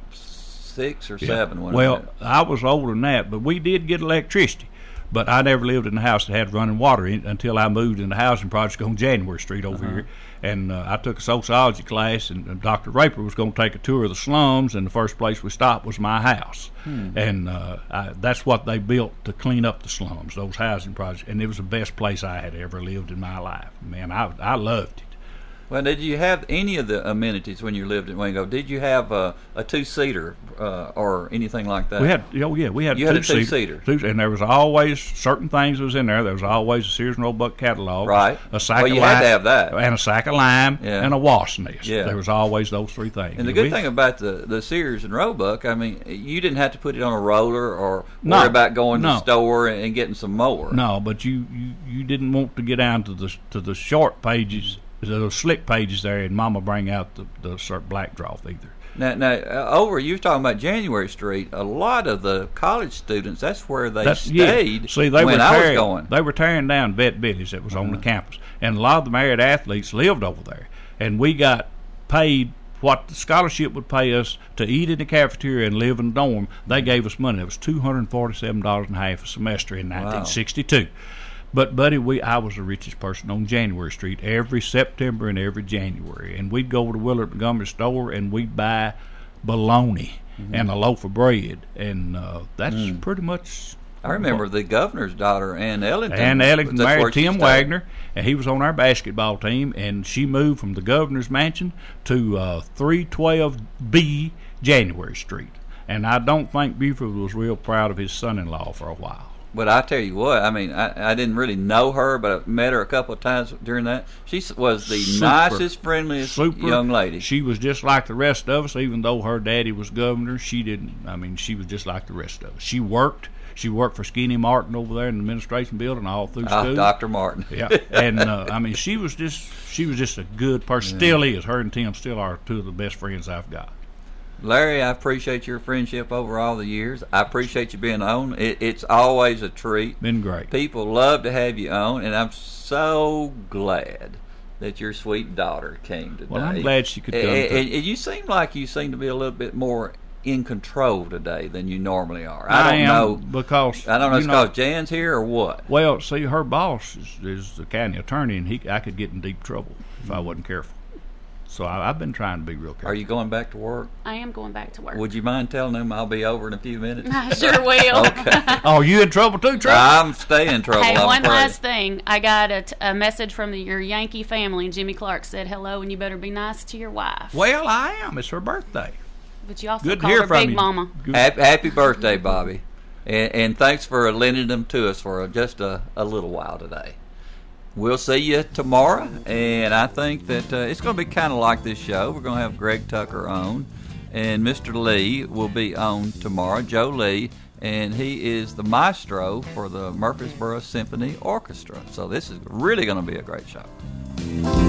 six or Yeah. seven when I Well, met. I was older than that, but we did get electricity. But I never lived in a house that had running water in, until I moved in the housing project on January Street over Uh-huh. here. And uh, I took a sociology class, and, and Doctor Raper was going to take a tour of the slums, and the first place we stopped was my house. Hmm. And uh, I, that's what they built to clean up the slums, those housing projects. And it was the best place I had ever lived in my life. Man, I, I loved it. Well, did you have any of the amenities when you lived in Wingo? Did you have a, a two-seater uh, or anything like that? We had, oh yeah, we had You a had a two-seater. two-seater. Two, and there was always certain things that was in there. There was always a Sears and Roebuck catalog, Right. A sack Well, of you lime, had to have that. and a sack of lime, Yeah. and a wasp nest. Yeah. There was always those three things. And the Yeah, good we- thing about the, the Sears and Roebuck, I mean, you didn't have to put it on a roller or No, worry about going to no. the store and, and getting some more. No, but you, you, you didn't want to get down to the to the short pages, the slick pages there, and Mama bring out the the certain black drought either. Now, now uh, over, you were talking about January Street. A lot of the college students, that's where they That's- yeah. stayed See, they when were I tearing, was going. They were tearing down Vet Billy's that was on the campus, and a lot of the married athletes lived over there, and we got paid what the scholarship would pay us to eat in the cafeteria and live in the dorm. They gave us money. It was two hundred forty-seven dollars and a half a semester in nineteen sixty-two. But, buddy, we I was the richest person on January Street every September and every January. And we'd go to Willard Montgomery store and we'd buy bologna Mm-hmm. and a loaf of bread. And uh, that's Mm. pretty much... I remember the governor's daughter, Ann Ellington. Ann Ellington that's where married she Tim stayed. Wagner, and he was on our basketball team. And she moved from the governor's mansion to uh, three twelve B January Street. And I don't think Buford was real proud of his son-in-law for a while. But I tell you what, I mean, I, I didn't really know her, but I met her a couple of times during that. She s- was the Super. nicest, friendliest Super young lady. She was just like the rest of us, even though her daddy was governor. She didn't. I mean, she was just like the rest of us. She worked. She worked for Skinny Martin over there in the administration building all through Ah, school. Doctor Martin. Yeah, and uh, I mean, she was just she was just a good person. Yeah. Still is. Her and Tim still are two of the best friends I've got. Larry, I appreciate your friendship over all the years. I appreciate you being on. It, it's always a treat. Been great. People love to have you on, and I'm so glad that your sweet daughter came today. Well, I'm glad she could come, And, too. and, and you seem like you seem to be a little bit more in control today than you normally are. I I don't am, know because I don't know. you It's know- because Jan's here or what. Well, see, her boss is, is the county attorney, and he I could get in deep trouble if I wasn't careful. So I, I've been trying to be real careful. Are you going back to work? I am going back to work. Would you mind telling them I'll be over in a few minutes? I sure will. Okay. Oh, you in trouble too, Trey? I'm staying in trouble. Hey, I'm one afraid. last thing. I got a, t- a message from the, your Yankee family, and Jimmy Clark said hello, and you better be nice to your wife. Well, I am. It's her birthday. But you also Good to called hear her from Big you. Mama. Happy, happy birthday, Bobby. And, and thanks for lending them to us for just a, a little while today. We'll see you tomorrow, and I think that uh, it's going to be kind of like this show. We're going to have Greg Tucker on, and Mister Lee will be on tomorrow, Joe Lee, and he is the maestro for the Murfreesboro Symphony Orchestra. So this is really going to be a great show.